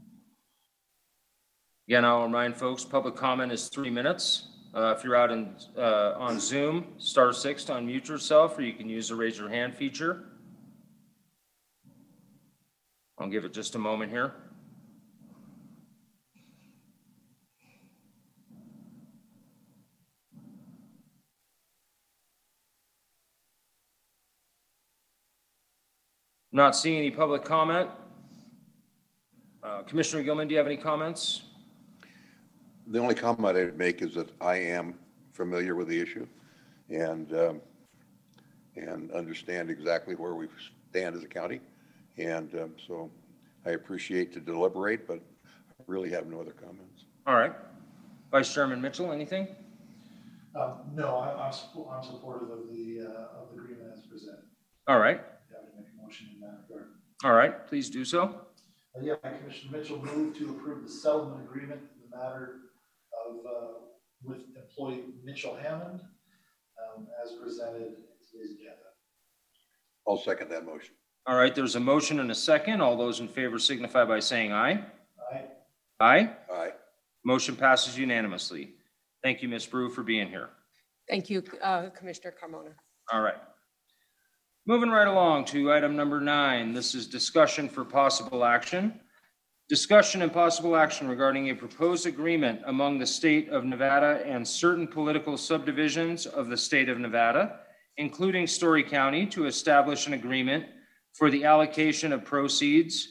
Again, I'll remind folks, public comment is three minutes. Uh, if you're out in, uh, on Zoom, star six to unmute yourself, or you can use the raise your hand feature. I'll give it just a moment here. Not seeing any public comment. Uh, Commissioner Gilman, do you have any comments? The only comment I would make is that I am familiar with the issue and, um, and understand exactly where we stand as a county. And um, so I appreciate to deliberate, but I really have no other comments. All right. Vice Chairman Mitchell, anything? Um, No, I- I'm, suppo- I'm supportive of the, uh, of the agreement as presented. All right. Yeah, I make a motion in that regard. All right. Please do so. Uh, Yeah, Commissioner Mitchell moved to approve the settlement agreement in the matter of, uh, with employee Mitchell Hammond, um, as presented in today's agenda. I'll second that motion. All right. There's a motion and a second. All those in favor signify by saying aye. Aye. Aye. Aye. Motion passes unanimously. Thank you, Miz Brew, for being here. Thank you, uh, Commissioner Carmona. All right. Moving right along to item number nine. This is discussion for possible action. Discussion and possible action regarding a proposed agreement among the state of Nevada and certain political subdivisions of the state of Nevada, including Story County, to establish an agreement for the allocation of proceeds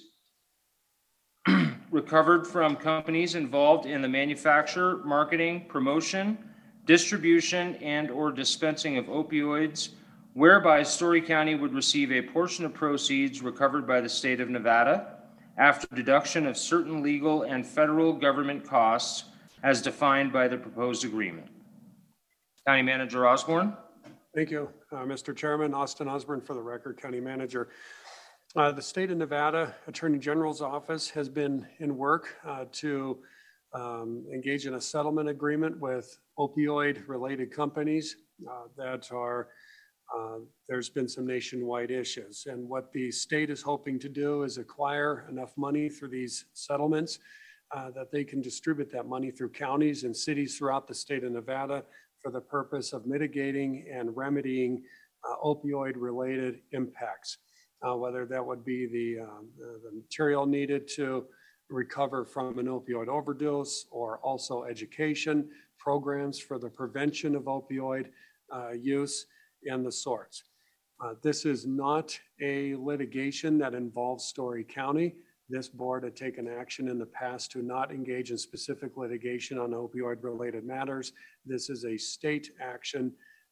recovered from companies involved in the manufacture, marketing, promotion, distribution, and or dispensing of opioids, whereby Story County would receive a portion of proceeds recovered by the state of Nevada after deduction of certain legal and federal government costs as defined by the proposed agreement. County Manager Osborne. Thank you, uh, Mister Chairman. Austin Osborne for the record, County Manager. Uh, the state of Nevada Attorney General's office has been in work uh, to um, engage in a settlement agreement with opioid-related companies uh, that are, uh, there's been some nationwide issues. And what the state is hoping to do is acquire enough money through these settlements uh, that they can distribute that money through counties and cities throughout the state of Nevada for the purpose of mitigating and remedying uh, opioid-related impacts. Uh, whether that would be the, uh, the, the material needed to recover from an opioid overdose, or also education programs for the prevention of opioid uh, use and the sorts. Uh, this is not a litigation that involves Story County. This board had taken action in the past to not engage in specific litigation on opioid-related matters. This is a state action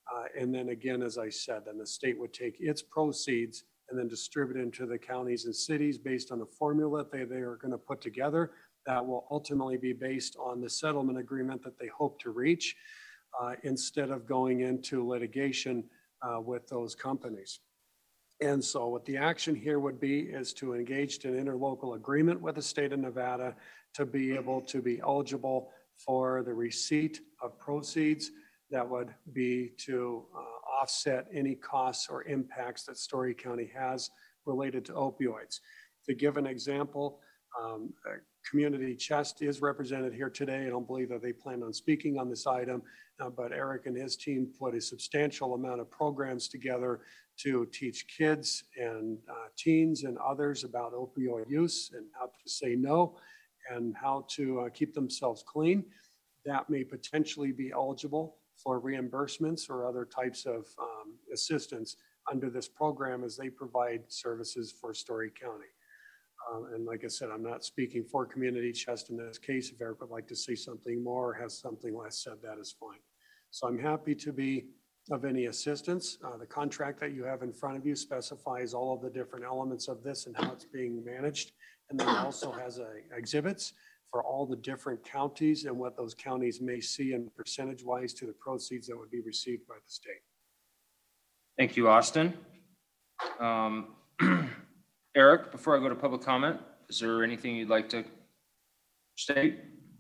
Uh, And then again, as I said, then the state would take its proceeds and then distribute it into the counties and cities based on a formula that they, they are going to put together that will ultimately be based on the settlement agreement that they hope to reach, uh, instead of going into litigation uh, with those companies. And so what the action here would be is to engage in interlocal agreement with the state of Nevada to be able to be eligible for the receipt of proceeds that would be to uh, offset any costs or impacts that Story County has related to opioids. To give an example, um, Community Chest is represented here today. I don't believe that they plan on speaking on this item, uh, but Eric and his team put a substantial amount of programs together to teach kids and uh, teens and others about opioid use and how to say no and how to uh, keep themselves clean. That may potentially be eligible for reimbursements or other types of um, assistance under this program as they provide services for Story County. Um, and like I said, I'm not speaking for Community Chest in this case. If Eric would like to say something more or has something less said, that is fine. So I'm happy to be of any assistance. Uh, the contract that you have in front of you specifies all of the different elements of this and how it's being managed. And then also has a, exhibits for all the different counties and what those counties may see in percentage wise to the proceeds that would be received by the state. Thank you, Austin. Um, Eric, before I go to public comment, is there anything you'd like to state?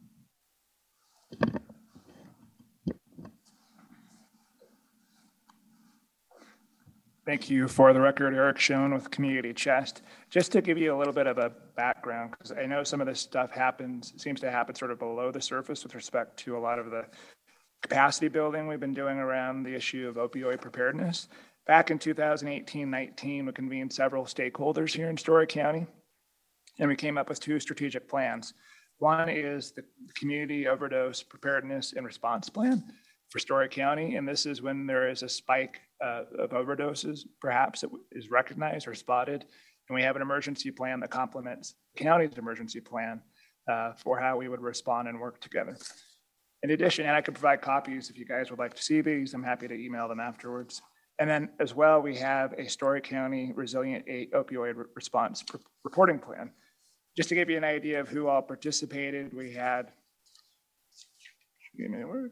Thank you. For the record, Eric Schoen with Community Chest. Just to give you a little bit of a background, because I know some of this stuff happens, seems to happen sort of below the surface with respect to a lot of the capacity building we've been doing around the issue of opioid preparedness. Back in two thousand eighteen nineteen, we convened several stakeholders here in Story County, and we came up with two strategic plans. One is the Community Overdose Preparedness and Response Plan for Story County, and this is when there is a spike uh, of overdoses, perhaps that is recognized or spotted, and we have an emergency plan that complements the county's emergency plan uh, for how we would respond and work together. In addition, and I could provide copies if you guys would like to see these, I'm happy to email them afterwards. And then as well, we have a Story County Resilient eight Opioid Response P- Reporting Plan. Just to give you an idea of who all participated, we had, give me a word.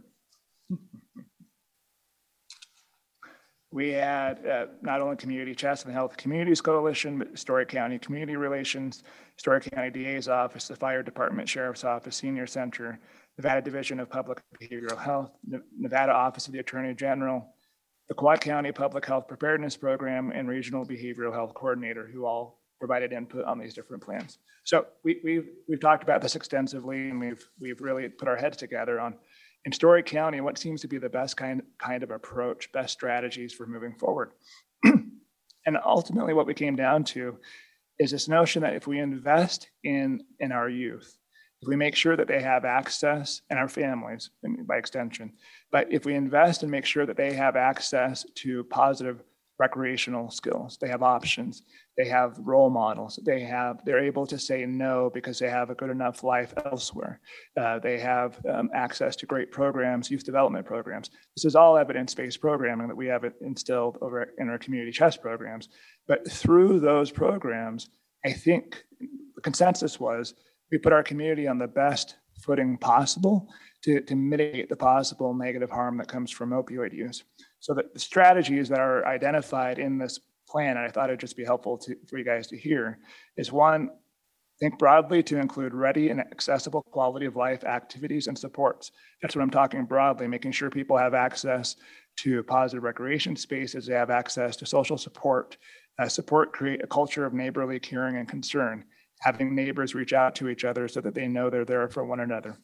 We had uh, not only Community Chest and Health Communities Coalition, but Story County Community Relations, Story County D A's Office, the Fire Department, Sheriff's Office, Senior Center, Nevada Division of Public Behavioral Health, Nevada Office of the Attorney General, the Quad County Public Health Preparedness Program, and Regional Behavioral Health Coordinator, who all provided input on these different plans. So we, we've we've talked about this extensively, and we've we've really put our heads together on, in Story County, what seems to be the best kind kind of approach, best strategies for moving forward. And ultimately, what we came down to is this notion that if we invest in in our youth, if we make sure that they have access, and our families by extension, but if we invest and make sure that they have access to positive recreational skills, they have options, they have role models, they have, they're able to say no because they have a good enough life elsewhere. Uh, they have um, access to great programs, youth development programs. This is all evidence-based programming that we have instilled over in our Community Chest programs. But through those programs, I think the consensus was we put our community on the best footing possible to, to mitigate the possible negative harm that comes from opioid use. So the strategies that are identified in this plan, and I thought it'd just be helpful to, for you guys to hear, is one, think broadly to include ready and accessible quality of life activities and supports. That's what I'm talking broadly, making sure people have access to positive recreation spaces, they have access to social support, uh, support, create a culture of neighborly caring and concern, having neighbors reach out to each other so that they know they're there for one another.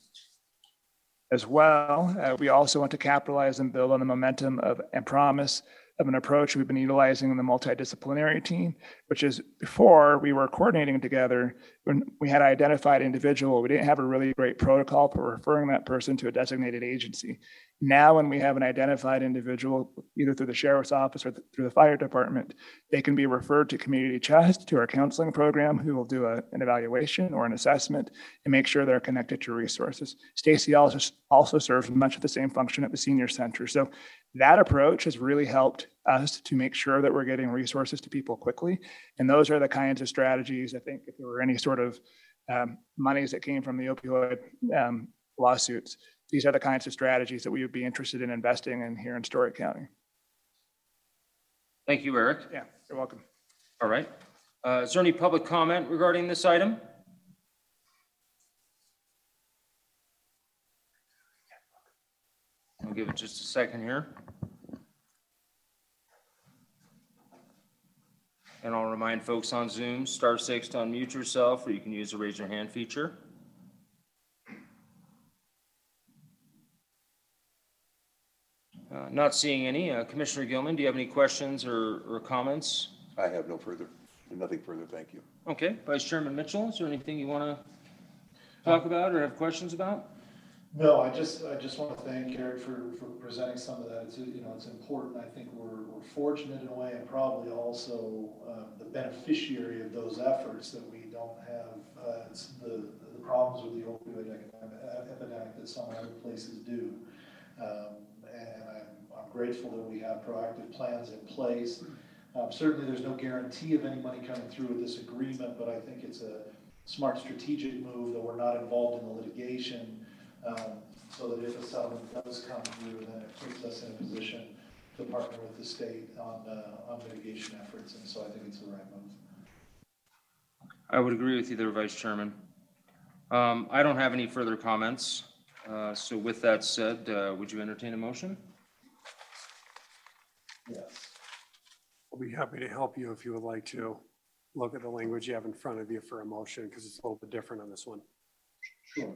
As well, uh, we also want to capitalize and build on the momentum of and promise of an approach we've been utilizing in the multidisciplinary team, which is before we were coordinating together, when we had identified individual, we didn't have a really great protocol for referring that person to a designated agency. Now, when we have an identified individual, either through the sheriff's office or th- through the fire department, they can be referred to Community Chest, to our counseling program, who will do a- an evaluation or an assessment and make sure they're connected to resources. Stacy also, also serves much of the same function at the senior center. So that approach has really helped us to make sure that we're getting resources to people quickly. And those are the kinds of strategies, I think, if there were any sort of um, monies that came from the opioid um, lawsuits, these are the kinds of strategies that we would be interested in investing in here in Story County. Thank you, Eric. Yeah, you're welcome. All right. Uh, Is there any public comment regarding this item? I'll give it just a second here. And I'll remind folks on Zoom, star six to unmute yourself, or you can use the raise your hand feature. Uh, Not seeing any. Uh, Commissioner Gilman, do you have any questions or, or comments? I have no further, nothing further, thank you. Okay, Vice Chairman Mitchell, is there anything you want to talk about or have questions about? No, I just, I just want to thank Eric for, for presenting some of that. It's, you know, it's important. I think we're, we're fortunate in a way, and probably also uh, the beneficiary of those efforts, that we don't have uh, it's the, the problems with the opioid epidemic that some other places do. Um, and I'm, I'm grateful that we have proactive plans in place. Um, certainly there's no guarantee of any money coming through with this agreement, but I think it's a smart strategic move that we're not involved in the litigation, um, so that if a settlement does come through, then it puts us in a position to partner with the state on, uh, on mitigation efforts, and so I think it's the right move. I would agree with you there, Vice Chairman. Um, I don't have any further comments. Uh, so with that said, uh, would you entertain a motion? Yes. I'll be happy to help you if you would like to look at the language you have in front of you for a motion, because it's a little bit different on this one. Sure.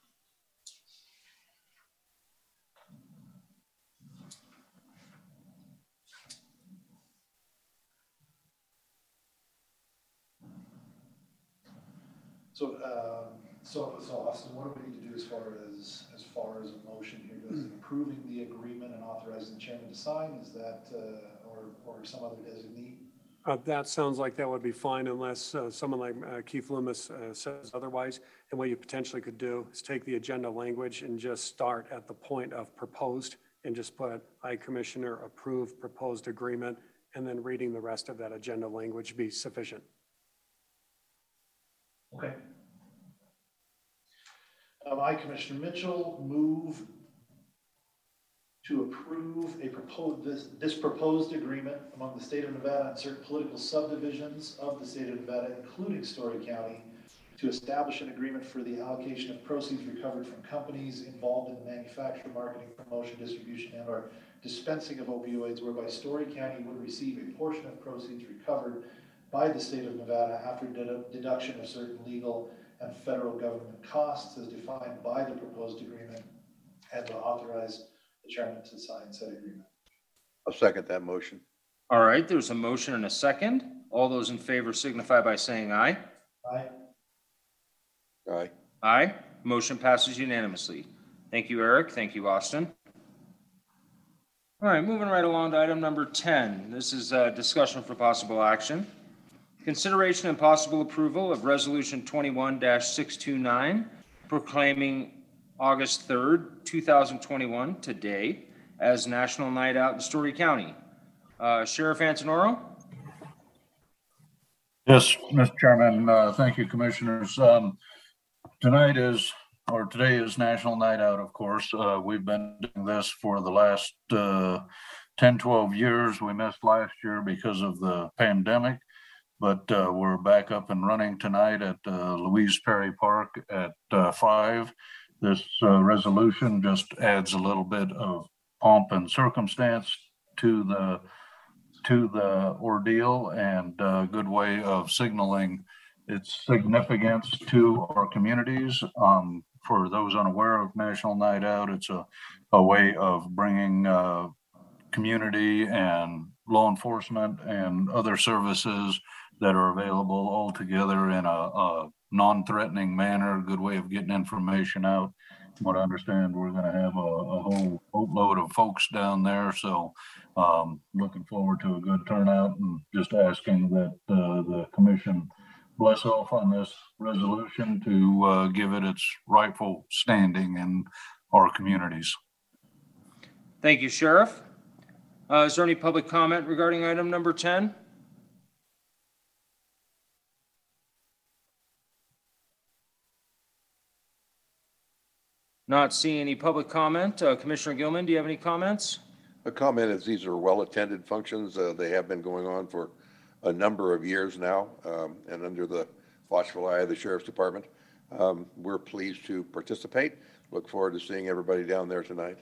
So, um, so, so Austin, what do we need to do as far as, as far as a motion here goes? Approving the agreement and authorizing the chairman to sign, is that, uh, or, or some other designee? Uh, That sounds like that would be fine, unless uh, someone like uh, Keith Loomis uh, says otherwise. And what you potentially could do is take the agenda language and just start at the point of proposed and just put, I, Commissioner, approve proposed agreement, and then reading the rest of that agenda language be sufficient. Okay. Um, I, Commissioner Mitchell, move to approve a proposed, this, this proposed agreement among the state of Nevada and certain political subdivisions of the state of Nevada, including Story County, to establish an agreement for the allocation of proceeds recovered from companies involved in the manufacture, marketing, promotion, distribution, and or dispensing of opioids, whereby Story County would receive a portion of proceeds recovered by the state of Nevada after dedu- deduction of certain legal and federal government costs as defined by the proposed agreement, and to authorize the chairman to sign said agreement. I'll second that motion. All right, there's a motion and a second. All those in favor signify by saying aye. Aye. Aye. Aye. Motion passes unanimously. Thank you, Eric. Thank you, Austin. All right, moving right along to item number ten. This is a discussion for possible action. Consideration and possible approval of Resolution twenty-one dash six two nine proclaiming August third, two thousand twenty-one, today, as National Night Out in Story County. Uh, Sheriff Antonoro? Yes, Mister Chairman, uh, thank you, Commissioners. Um, tonight is, or today is National Night Out, of course. Uh, we've been doing this for the last uh, ten, twelve years. We missed last year because of the pandemic. But uh, we're back up and running tonight at uh, Louise Perry Park at uh, five. This uh, resolution just adds a little bit of pomp and circumstance to the to the ordeal, and a good way of signaling its significance to our communities. Um, for those unaware of National Night Out, it's a, a way of bringing uh, community and law enforcement and other services that are available all together in a, a non-threatening manner, a good way of getting information out what I understand, we're gonna have a, a whole boatload of folks down there, so, um, looking forward to a good turnout and just asking that, uh, the commission bless off on this resolution to, uh, give it its rightful standing in our communities. Thank you, Sheriff. Uh, is there any public comment regarding item number ten? Not seeing any public comment. Uh, Commissioner Gilman, do you have any comments? A comment is these are well-attended functions. Uh, they have been going on for a number of years now, um, and under the watchful eye of the Sheriff's Department. Um, we're pleased to participate. Look forward to seeing everybody down there tonight.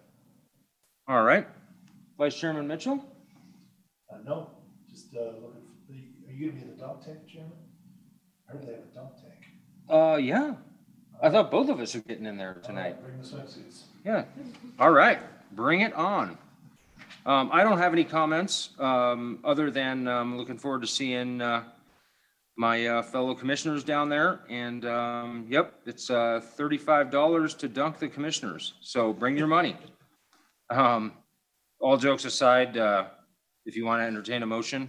All right. Vice Chairman Mitchell? Uh, no, just, uh, looking for the, are you gonna be in the dunk tank, Chairman? I heard they have a dunk tank. Uh, yeah. I thought both of us are getting in there tonight. Bring the swimsuits. Yeah. All right. Bring it on. Um, I don't have any comments, um, other than, um, looking forward to seeing, uh, my, uh, fellow commissioners down there. And, um, yep, it's, uh, thirty-five dollars to dunk the commissioners. So bring your money. Um, all jokes aside, uh, if you want to entertain a motion,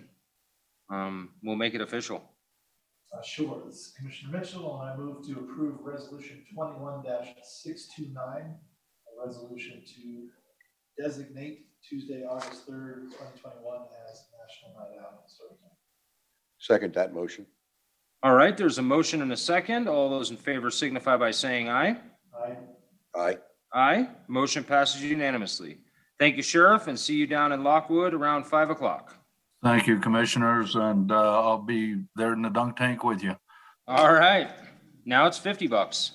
um, we'll make it official. Uh, sure, this is Commissioner Mitchell, and I move to approve resolution twenty-one six two nine, a resolution to designate Tuesday, August third, twenty twenty-one as National Night Out in Story County. Second that motion. All right, there's a motion and a second. All those in favor signify by saying aye. Aye. Aye. Aye. Motion passes unanimously. Thank you, Sheriff, and see you down in Lockwood around five o'clock. Thank you, commissioners, and, uh, I'll be there in the dunk tank with you. All right, now it's fifty bucks.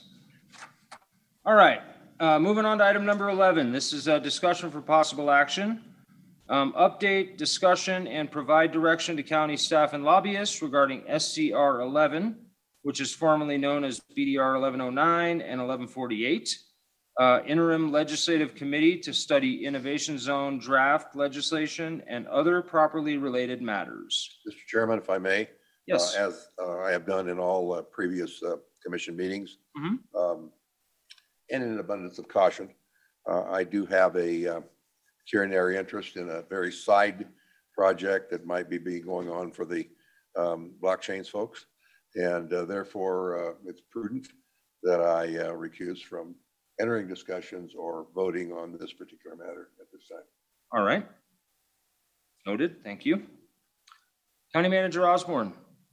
All right, uh, moving on to item number eleven. This is a discussion for possible action. Um, update, discussion, and provide direction to county staff and lobbyists regarding S C R eleven, which is formerly known as B D R eleven oh nine and eleven forty-eight. Uh, interim legislative committee to study innovation zone draft legislation and other properly related matters. Mister Chairman, if I may. Yes. uh, As uh, I have done in all uh, previous uh, commission meetings. Mhm. um, And in an abundance of caution, uh, I do have a uh, culinary interest in a very side project that might be, be going on for the um, blockchains folks. And uh, therefore, uh, it's prudent that I uh, recuse from entering discussions or voting on this particular matter at this time. All right. Noted. Thank you. County Manager Osborne.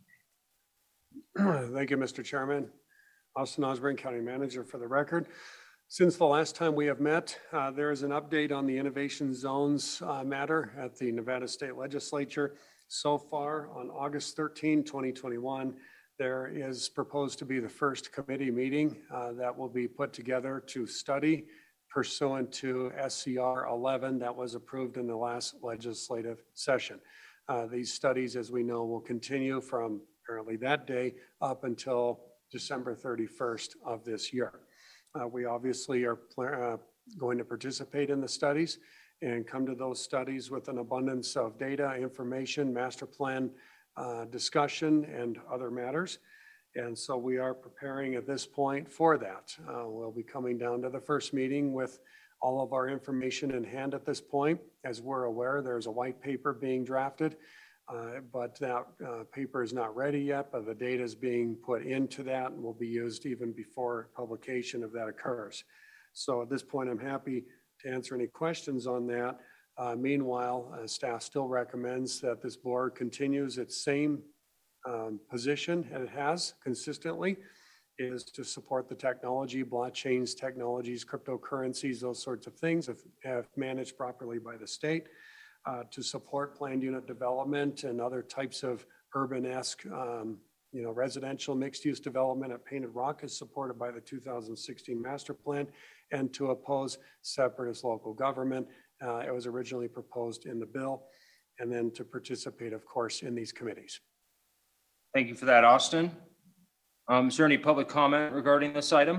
Thank you, Mister Chairman. Austin Osborne, County Manager, for the record. Since the last time we have met, uh, there is an update on the innovation zones uh, matter at the Nevada State Legislature. So far, on August thirteenth, twenty twenty-one, there is proposed to be the first committee meeting uh, that will be put together to study pursuant to S C R eleven that was approved in the last legislative session. Uh, These studies, as we know, will continue from apparently that day up until December thirty-first of this year. Uh, We obviously are pl- uh, going to participate in the studies and come to those studies with an abundance of data, information, master plan uh, discussion, and other matters. And so we are preparing at this point for that. Uh, We'll be coming down to the first meeting with all of our information in hand at this point. As we're aware, there's a white paper being drafted, uh, but that uh, paper is not ready yet, but the data is being put into that and will be used even before publication of that occurs. So at this point, I'm happy to answer any questions on that. Uh, Meanwhile, uh, staff still recommends that this board continues its same um, position that it has consistently, is to support the technology, blockchains, technologies, cryptocurrencies, those sorts of things, if, if managed properly by the state, uh, to support planned unit development and other types of urban-esque, um, you know, residential mixed-use development at Painted Rock is supported by the two thousand sixteen master plan, and to oppose separatist local government. Uh, it was originally proposed in the bill, and then to participate, of course, in these committees. Thank you for that, Austin. Um, is there any public comment regarding this item?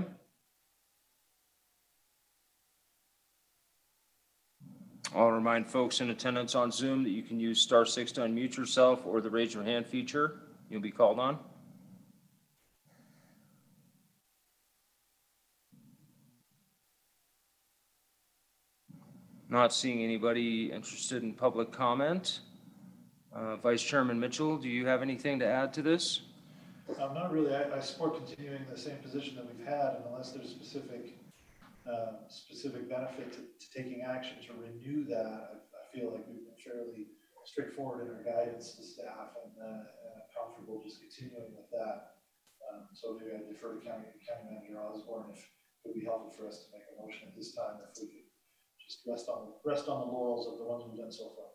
I'll remind folks in attendance on Zoom that you can use star six to unmute yourself or the raise your hand feature. You'll be called on. Not seeing anybody interested in public comment. Uh, Vice Chairman Mitchell, do you have anything to add to this? Um, not really. I, I support continuing the same position that we've had, and unless there's specific, uh, specific benefit to, to taking action to renew that, I, I feel like we've been fairly straightforward in our guidance to staff, and, uh, and I'm comfortable just continuing with that. Um, so maybe I defer to County, County Manager Osborne if it would be helpful for us to make a motion at this time, if we could just rest on, rest on the laurels of the ones we've done so far.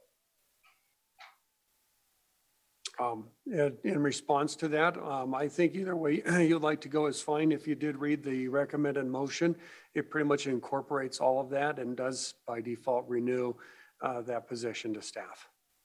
Um, in in response to that, um, I think either way you'd like to go is fine. If you did read the recommended motion, it pretty much incorporates all of that and does by default renew uh, that position to staff.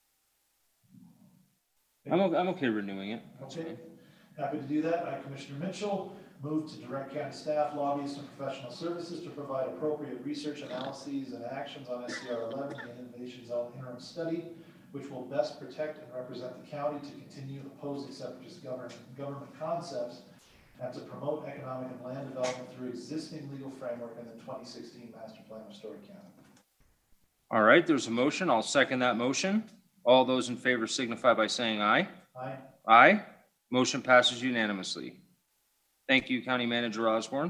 I'm, o- I'm okay renewing it. That's Okay, fine. happy to do that. I, Commissioner Mitchell, move to direct county staff, lobbyists, and professional services to provide appropriate research analyses and actions on S C R eleven, the Innovation Zone interim study, which will best protect and represent the county to continue opposing separatist government, government concepts and to promote economic and land development through existing legal framework in the twenty sixteen Master Plan of Story County. All right, there's a motion. I'll second that motion. All those in favor signify by saying aye. Aye. Aye. Motion passes unanimously. Thank you, County Manager Osborne.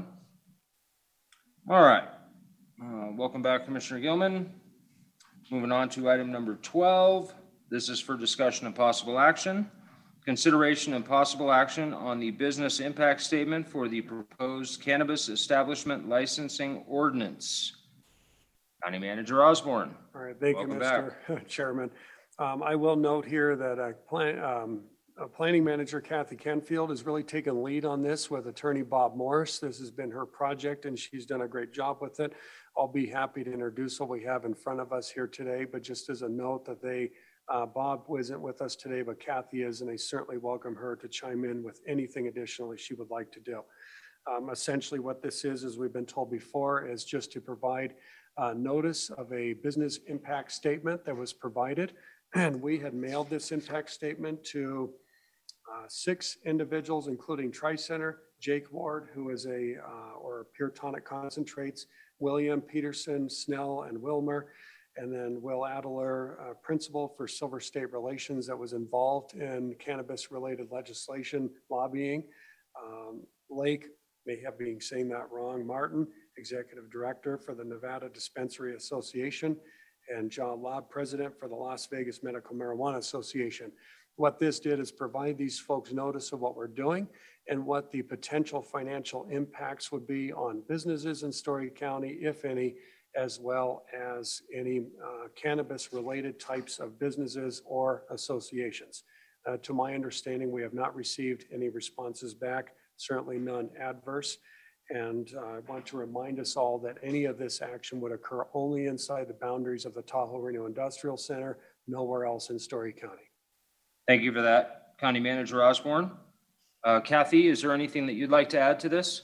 All right. Uh, welcome back, Commissioner Gilman. Moving on to item number twelve. This is for discussion and possible action. Consideration and possible action on the business impact statement for the proposed cannabis establishment licensing ordinance. County Manager Osborne. All right, thank you, Welcome Mister Chairman. Um, I will note here that uh, plan, um, uh, Planning Manager Kathy Kenfield has really taken lead on this with Attorney Bob Morris. This has been her project and she's done a great job with it. I'll be happy to introduce what we have in front of us here today, but just as a note that they, uh, Bob isn't with us today, but Kathy is, and I certainly welcome her to chime in with anything additionally she would like to do. Um, essentially what this is, as we've been told before, is just to provide uh, notice of a business impact statement that was provided. And we had mailed this impact statement to uh, six individuals, including Tri-Center, Jake Ward, who is a, uh, or Pure Tonic Concentrates, William Peterson, Snell, and Wilmer, and then Will Adler, uh, principal for Silver State Relations that was involved in cannabis-related legislation lobbying. Um, Lake, may have been saying that wrong, Martin, executive director for the Nevada Dispensary Association, and John Lobb, president for the Las Vegas Medical Marijuana Association. What this did is provide these folks notice of what we're doing and what the potential financial impacts would be on businesses in Story County, if any, as well as any uh, cannabis-related types of businesses or associations. Uh, to my understanding, we have not received any responses back, certainly none adverse. And uh, I want to remind us all that any of this action would occur only inside the boundaries of the Tahoe Reno Industrial Center, nowhere else in Story County. Thank you for that, County Manager Osborne. Uh, Kathy, is there anything that you'd like to add to this?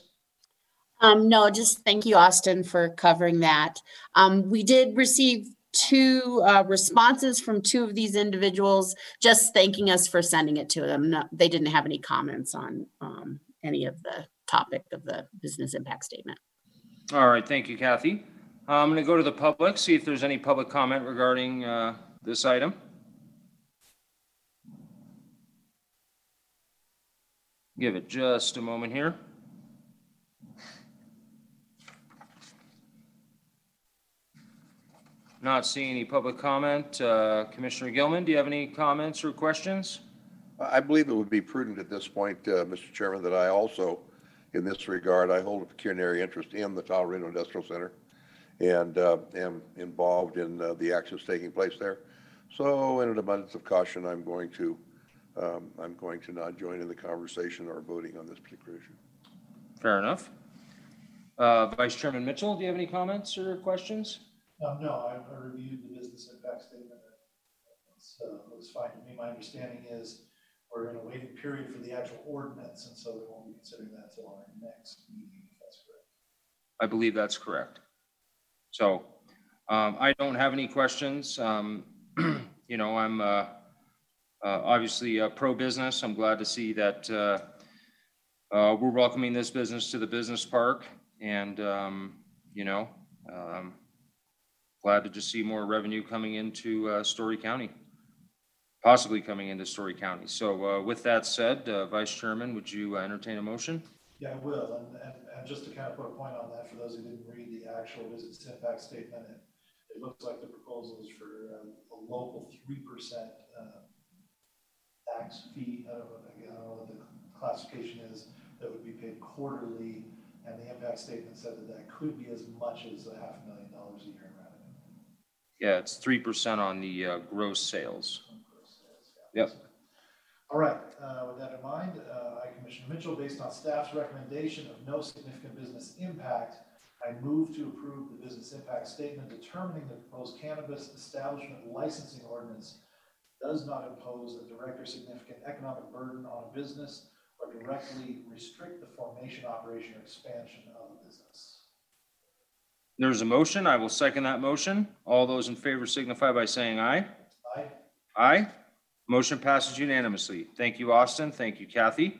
Um, no, just thank you, Austin, for covering that. Um, we did receive two uh, responses from two of these individuals, just thanking us for sending it to them. No, they didn't have any comments on um, any of the topic of the business impact statement. All right, thank you, Kathy. Uh, I'm going to go to the public, see if there's any public comment regarding uh, this item. Give it just a moment here. Not seeing any public comment. Uh, Commissioner Gilman, do you have any comments or questions? I believe it would be prudent at this point, uh, Mister Chairman, that I also, in this regard, I hold a pecuniary interest in the Tahoe Reno Industrial Center and uh, am involved in uh, the actions taking place there. So in an abundance of caution, I'm going to um, I'm going to not join in the conversation or voting on this particular issue. Fair enough. Uh, Vice Chairman Mitchell, do you have any comments or questions? Um, no, I, I reviewed the business impact statement. It's, uh, it was fine to me. My understanding is we're in a waiting period for the actual ordinance, and so we won't be considering that until our next meeting, if that's correct. I believe that's correct. So um, I don't have any questions. Um, you know, I'm uh, uh, obviously uh, pro-business. I'm glad to see that uh, uh, we're welcoming this business to the business park, and um, you know, um, glad to just see more revenue coming into uh, Story County, possibly coming into Story County. So uh, with that said, uh, Vice Chairman, would you uh, entertain a motion? Yeah, I will, and, and, and just to kind of put a point on that, for those who didn't read the actual business impact statement, it, it looks like the proposal is for um, a local three percent uh, tax fee. I don't, know, I don't know what the classification is, that would be paid quarterly, and the impact statement said that that could be as much as a half a million dollars a year in revenue. Yeah, it's three percent on the uh, gross sales. Yep. All right, uh, with that in mind, uh, I, Commissioner Mitchell, based on staff's recommendation of no significant business impact, I move to approve the business impact statement determining the proposed cannabis establishment licensing ordinance does not impose a direct or significant economic burden on a business or directly restrict the formation, operation, or expansion of a business. There's a motion. I will second that motion. All those in favor signify by saying aye. Aye. Aye. Motion passes unanimously. Thank you, Austin. Thank you, Kathy.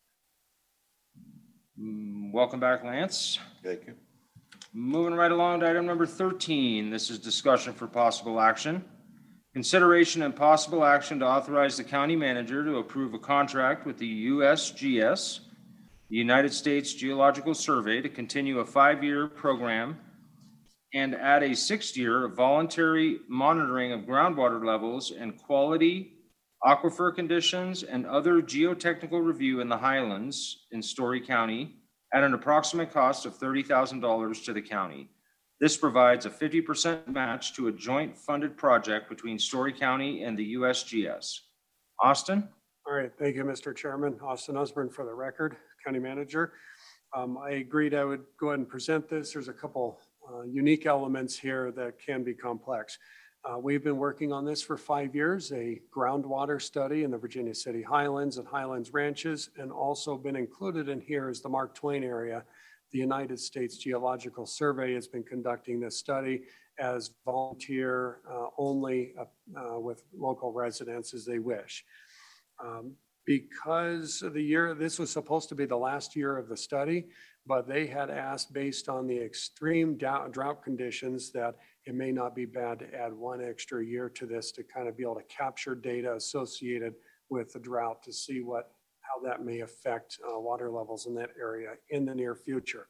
Mm, Welcome back, Lance. Thank you. Moving right along to item number thirteen. This is discussion for possible action. Consideration and possible action to authorize the county manager to approve a contract with the U S G S, the United States Geological Survey, to continue a five-year program and add a sixth year of voluntary monitoring of groundwater levels and quality, aquifer conditions, and other geotechnical review in the Highlands in Story County at an approximate cost of thirty thousand dollars to the county. This provides a fifty percent match to a joint funded project between Story County and the U S G S. Austin? All right, thank you, Mister Chairman. Austin Osborne for the record, County Manager. Um, I agreed I would go ahead and present this. There's a couple uh, unique elements here that can be complex. Uh, we've been working on this for five years, a groundwater study in the Virginia City Highlands and Highlands Ranches, and also been included in here is the Mark Twain area. The United States Geological Survey has been conducting this study as volunteer uh, only uh, uh, with local residents as they wish. Um, because the year, this was supposed to be the last year of the study, but they had asked, based on the extreme drought conditions, that it may not be bad to add one extra year to this to kind of be able to capture data associated with the drought to see what, how that may affect uh, water levels in that area in the near future.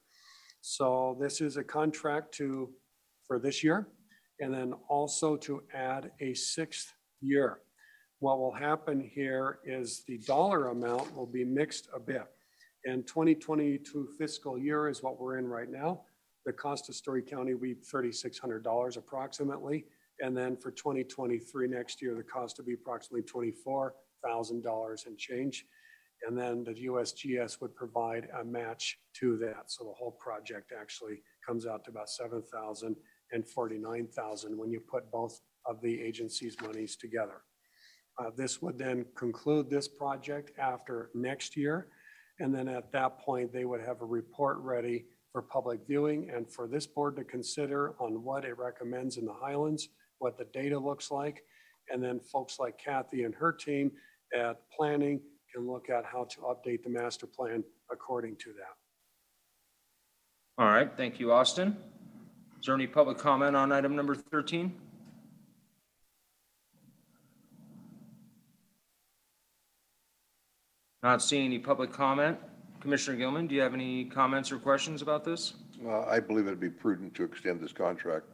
So this is a contract to, for this year, and then also to add a sixth year. What will happen here is the dollar amount will be mixed a bit. And twenty twenty-two fiscal year is what we're in right now. The cost of Story County will be three thousand six hundred dollars approximately. And then for twenty twenty-three next year, the cost will be approximately twenty-four thousand dollars and change. And then the U S G S would provide a match to that. So the whole project actually comes out to about seven thousand dollars and forty-nine thousand dollars when you put both of the agencies' monies together. Uh, this would then conclude this project after next year. And then at that point, they would have a report ready for public viewing and for this board to consider on what it recommends in the Highlands, what the data looks like. And then folks like Kathy and her team at planning can look at how to update the master plan according to that. All right, thank you, Austin. Is there any public comment on item number thirteen? Not seeing any public comment. Commissioner Gilman, do you have any comments or questions about this? Uh, I believe it'd be prudent to extend this contract.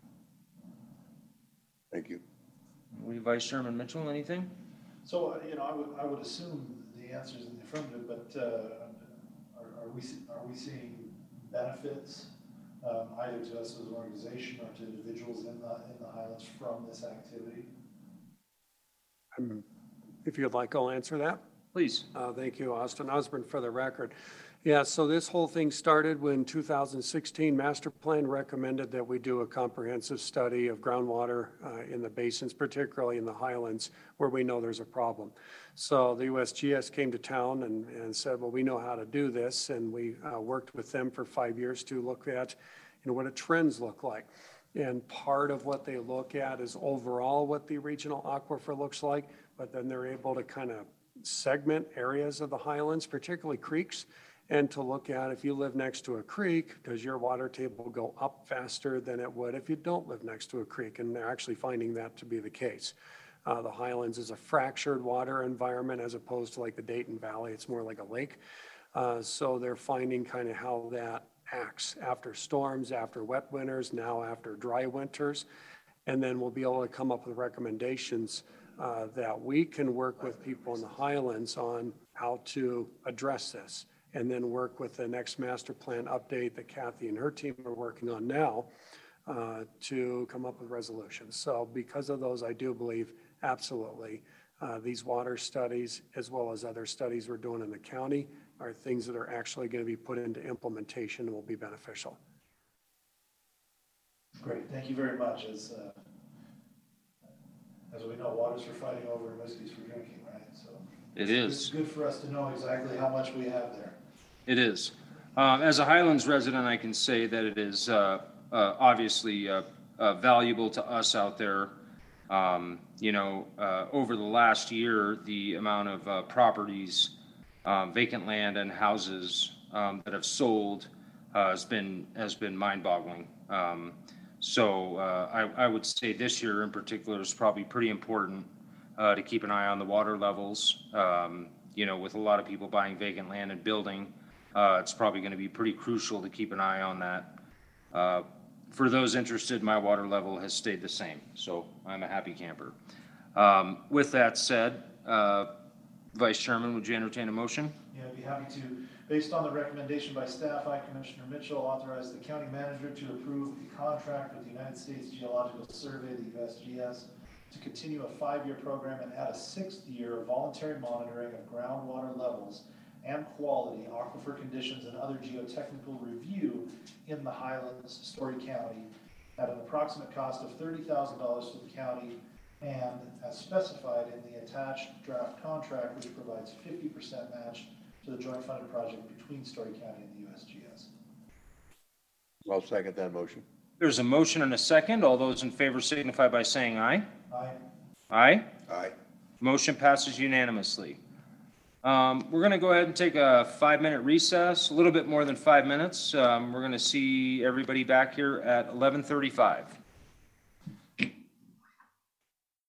Thank you. We, Vice Chairman Mitchell, anything? So, uh, you know, I would, I would assume the answer is in the affirmative, but uh, are, are we, are we seeing benefits um, either to us as an organization or to individuals in the, in the Highlands from this activity? Um, if you'd like, I'll answer that. Please. Uh, thank you, Austin Osborne, for the record. Yeah, so this whole thing started when two thousand sixteen master plan recommended that we do a comprehensive study of groundwater uh, in the basins, particularly in the Highlands, where we know there's a problem. So the U S G S came to town and, and said, well, we know how to do this. And we uh, worked with them for five years to look at, you know, what the trends look like. And part of what they look at is overall what the regional aquifer looks like, but then they're able to kind of segment areas of the Highlands, particularly creeks, and to look at if you live next to a creek, does your water table go up faster than it would if you don't live next to a creek? And they're actually finding that to be the case. Uh, the Highlands is a fractured water environment as opposed to like the Dayton Valley. It's more like a lake. Uh, so they're finding kind of how that acts after storms, after wet winters, now after dry winters. And then we'll be able to come up with recommendations uh, that we can work with people in the Highlands on how to address this. And then work with the next master plan update that Kathy and her team are working on now uh, to come up with resolutions. So because of those, I do believe absolutely uh, these water studies, as well as other studies we're doing in the county, are things that are actually going to be put into implementation and will be beneficial. Great, thank you very much. As, uh, as we know, water's for fighting over and whiskey's for drinking, right? So It it's- is. It's good for us to know exactly how much we have there. It is. Um, As a Highlands resident, I can say that it is uh, uh, obviously uh, uh, valuable to us out there. Um, You know, uh, over the last year, the amount of uh, properties, um, vacant land and houses um, that have sold uh, has been, has been mind-boggling. Um, So uh, I, I would say this year in particular is probably pretty important uh, to keep an eye on the water levels. Um, You know, with a lot of people buying vacant land and building, uh, it's probably going to be pretty crucial to keep an eye on that. Uh, For those interested, my water level has stayed the same, so I'm a happy camper. Um, With that said, uh, Vice Chairman, would you entertain a motion? Yeah, I'd be happy to. Based on the recommendation by staff, I, Commissioner Mitchell, authorize the county manager to approve a contract with the United States Geological Survey, the U S G S, to continue a five-year program and add a sixth year of voluntary monitoring of groundwater levels and quality, aquifer conditions, and other geotechnical review in the Highlands, Story County, at an approximate cost of thirty thousand dollars to the county, and as specified in the attached draft contract, which provides fifty percent match to the joint funded project between Story County and the U S G S. I'll second that motion. There's a motion and a second. All those in favor signify by saying aye. Aye. Aye. Aye. Motion passes unanimously. Um, We're going to go ahead and take a five-minute recess, a little bit more than five minutes. Um, We're going to see everybody back here at eleven thirty-five.